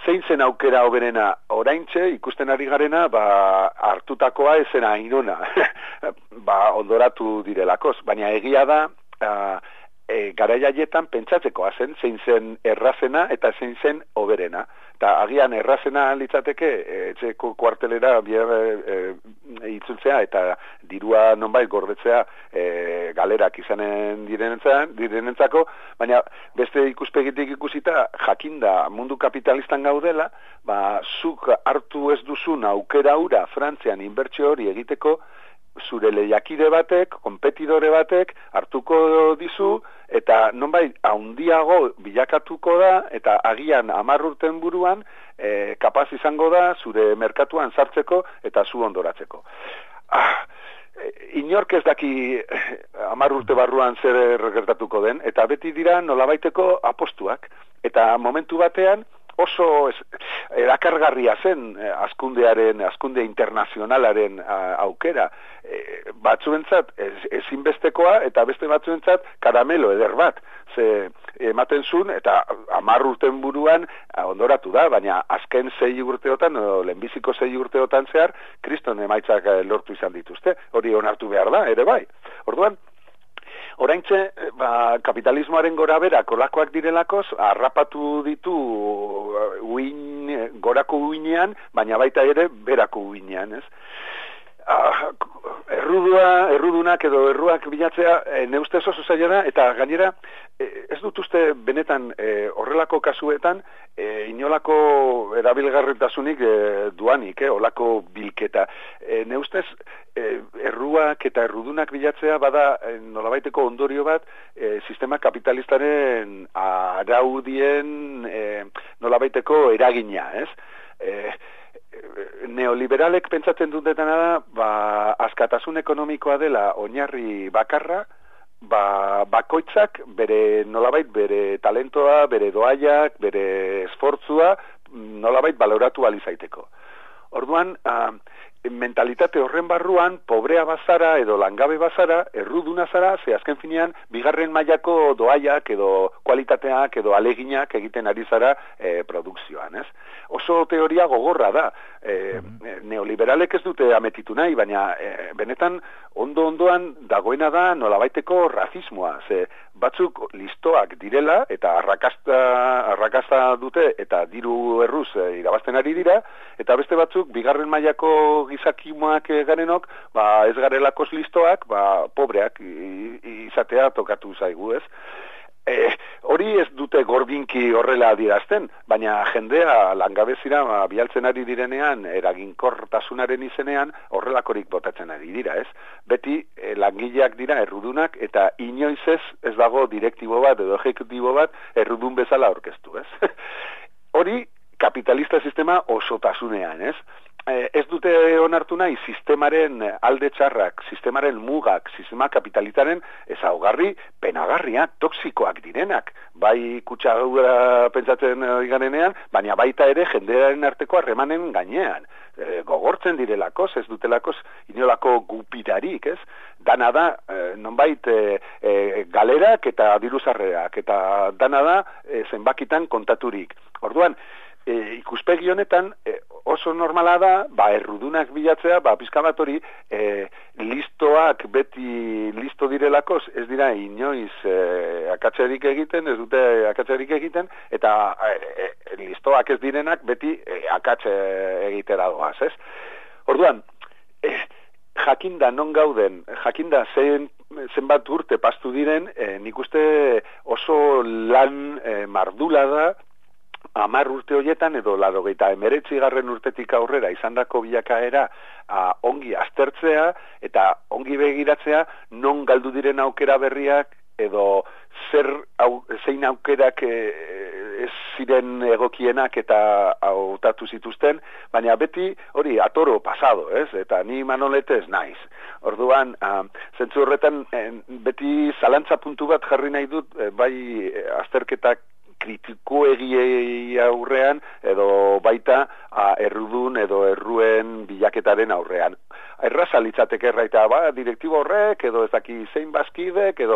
zein zen aukera hoberena oraintxe ikusten ari garena, ba, hartutakoa ezena inona, ba, ondoratu direlakoz, baina egia da, uh, e, garaiaietan pentsatzekoa zen, zein zen errazena eta zein zen hoberena. Eta agian errazena litzateke, etxeko kuartelera bier e, e, itzultzea eta dirua nonbait gordetzea e, galerak izanen direnentzako, baina beste ikuspegitik ikusita jakinda mundu kapitalistan gaudela, ba, zuk hartu ez duzun aukera ura Frantzian inbertsio hori egiteko, zure lehiakide batek, konpetidore batek hartuko dizu eta nonbait haundiago bilakatuko da eta agian hamar urten buruan e, kapaz izango da zure merkatuan sartzeko eta zu ondoratzeko. Ah, inork ez daki hamar urte barruan zer gertatuko den eta beti dira nolabaiteko apostuak eta momentu batean oso es, erakargarria zen askundearen, askunde internazionalaren a, aukera. E, batzuentzat ezinbestekoa eta beste batzuentzat karamelo eder bat. Ze ematen zuen eta hamar urten buruan ondoratu da, baina azken sei urteotan, o, lehenbiziko sei urteotan zehar, kriston emaitzak lortu izan dituzte. Hori onartu behar da, ere bai. Orduan, oraintxe, ba, kapitalismoaren gora berak olakoak direlakoz, harrapatu ditu uin, gorako uinean, baina baita ere berako uinean, ez? Ah, errudua, errudunak edo erruak bilatzea e, ne ustez oso zaila da, eta gainera e, ez dut uste benetan e, horrelako kasuetan e, inolako erabilgarritasunik e, duanik, e, olako bilketa. E, ne ustez e, erruak eta errudunak bilatzea bada e, nolabaiteko ondorio bat e, sistema kapitalistaren araudien e, nolabaiteko eragina, ez? E, neoliberalek pentsatzen dutena da, ba, askatasun ekonomikoa dela oinarri bakarra, ba, bakoitzak bere nolabait bere talentoa, bere doaiak, bere esfortzua nolabait baloratu alizaiteko. Orduan, uh, mentalitate horren barruan, pobrea bazara edo langabe bazara, erruduna zara, ze azken finean, bigarren mailako doaiak edo kualitateak edo aleginak egiten ari zara e, produkzioan, ez? Oso teoria gogorra da. E, neoliberalek ez dute ametitu nahi, baina e, benetan ondo-ondoan dagoena da nolabaiteko razismoa, ze batzuk listoak direla eta arrakasta, arrakasta dute eta diru erruz e, irabazten ari dira, eta beste batzuk bigarren mailako gizakimoak garenok, ba ez garelakos listoak, ba pobreak izatea tokatu zaigu, ez? E, hori ez dute gordinki horrela adierazten, baina jendea langabezira ba, bialtzen ari direnean, eraginkortasunaren izenean, horrelakorik botatzen ari dira, ez? Beti e, langileak dira errudunak eta inoiz ez ez dago direktibo bat edo ejekutibo bat errudun bezala aurkeztu, ez? Hori kapitalista sistema osotasunean, ez? Ez dute onartu nahi sistemaren alde txarrak, sistemaren mugak, sistema kapitalitaren ezaugarri penagarriak, toksikoak direnak, bai kutsadura pentsatzen garenean, baina baita ere jendearen arteko harremanen gainean. E, gogortzen direlakoz, ez dutelakoz inolako gupirarik, ez? Dana da, e, nonbait, e, e, galerak eta diruzarrerak, eta dana da e, zenbakitan kontaturik. Orduan, E, ikuspegi honetan e, oso normala da, ba, errudunak bilatzea, ba, pizka bat hori, e, listoak beti listo direlakoz, ez dira inoiz e, akatzerik egiten, ez dute akatzerik egiten, eta e, e, listoak ez direnak beti e, akatze egitera doaz, ez? Orduan, e, jakinda non gauden, jakinda zen, zenbat urte pastu diren, e, nik uste oso lan e, mardula da, hamar urte horietan edo laurogeita hemeretzi garren urtetik aurrera izandako bilakaera a, ongi aztertzea eta ongi begiratzea non galdu diren aukera berriak edo zer au, zein aukerak e, ez ziren egokienak eta hautatu zituzten, baina beti hori atoro pasado, ez? Eta ni Manolete ez naiz. Orduan, a, zentzu horretan e, beti zalantza puntu bat jarri nahi dut, e, bai e, azterketak kritiko egiei aurrean edo baita a, errudun edo erruen bilaketaren aurrean. Erraza litzateke erraita, ba, direktibo horrek edo ez daki zein bazkidek edo,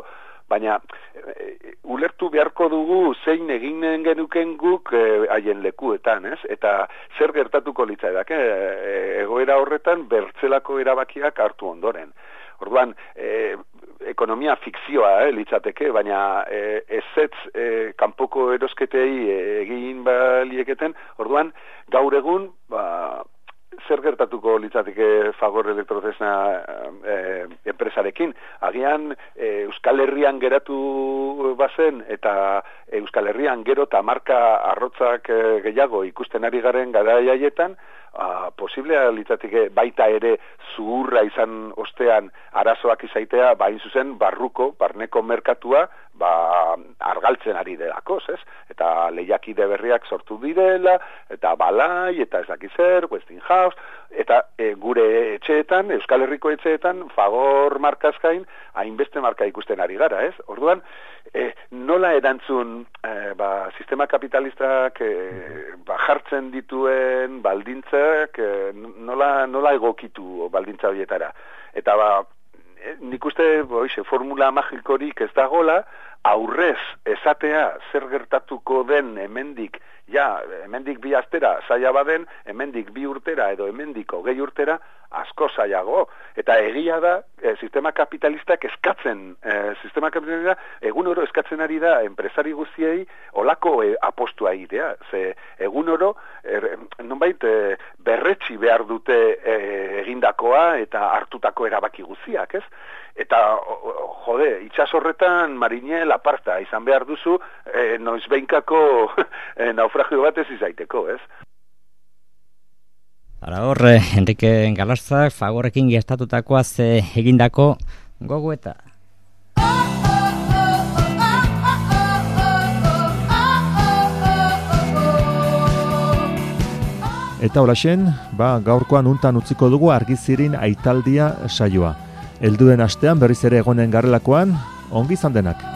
baina e, ulertu beharko dugu zein eginen genuken guk haien e, lekuetan, ez? Eta zer gertatuko litzaidak, e, egoera horretan bertzelako erabakiak hartu ondoren. Orduan, e, ekonomia fikzioa eh, litzateke, baina e, ezetz e, kanpoko erosketei e, egin balieketen, orduan, gaur egun, ba, zer gertatuko litzateke Fagor Elektrotresna e, enpresarekin. Agian e, Euskal Herrian geratu bazen eta Euskal Herrian gero eta marka arrotzak e, gehiago ikusten ari garen garai haietan, a, posiblea litzateke baita ere zuhurra izan ostean arazoak izaitea, bain zuzen barruko, barneko merkatua, ba, argaltzen ari delako, ez? Eta lehiakide berriak sortu direla, eta Balai, eta ez dakiz zer, Westinghouse, eta e, gure etxeetan, Euskal Herriko etxeetan, Fagor markaz gain, hainbeste marka ikusten ari gara, ez? Orduan, e, nola erantzun e, ba, sistema kapitalistak e, ba, jartzen dituen baldintzak, e, nola, nola egokitu baldintza horietara. Eta ba, nik uste, boixe, formula magikorik ez dagola, aurrez esatea zer gertatuko den hemendik, ja, hemendik bi astera zaila baden, hemendik bi urtera edo hemendik hogei urtera asko zailago. Eta egia da, e, sistema kapitalistak eskatzen, e, sistema kapitalistak egun oro eskatzen ari da enpresari guztiei olako e, apostua egitea. Ze egun oro, er, nonbait, e, berretsi behar dute e, egindakoa eta hartutako erabaki guztiak, ez? Eta, jode, itxasorretan marinel aparta izan behar duzu, e, noiz behinkako e, naufragio bat ez izaiteko, ez? Ara hor, Enrique Galarza, Fagorrekin gestatutakoaz egindako gogoeta. Eta horaxen, ba, gaurkoan untan utziko dugu Argizirin aitaldia saioa. Helduen astean berriz ere egonen garrelakoan, ongi izan denak.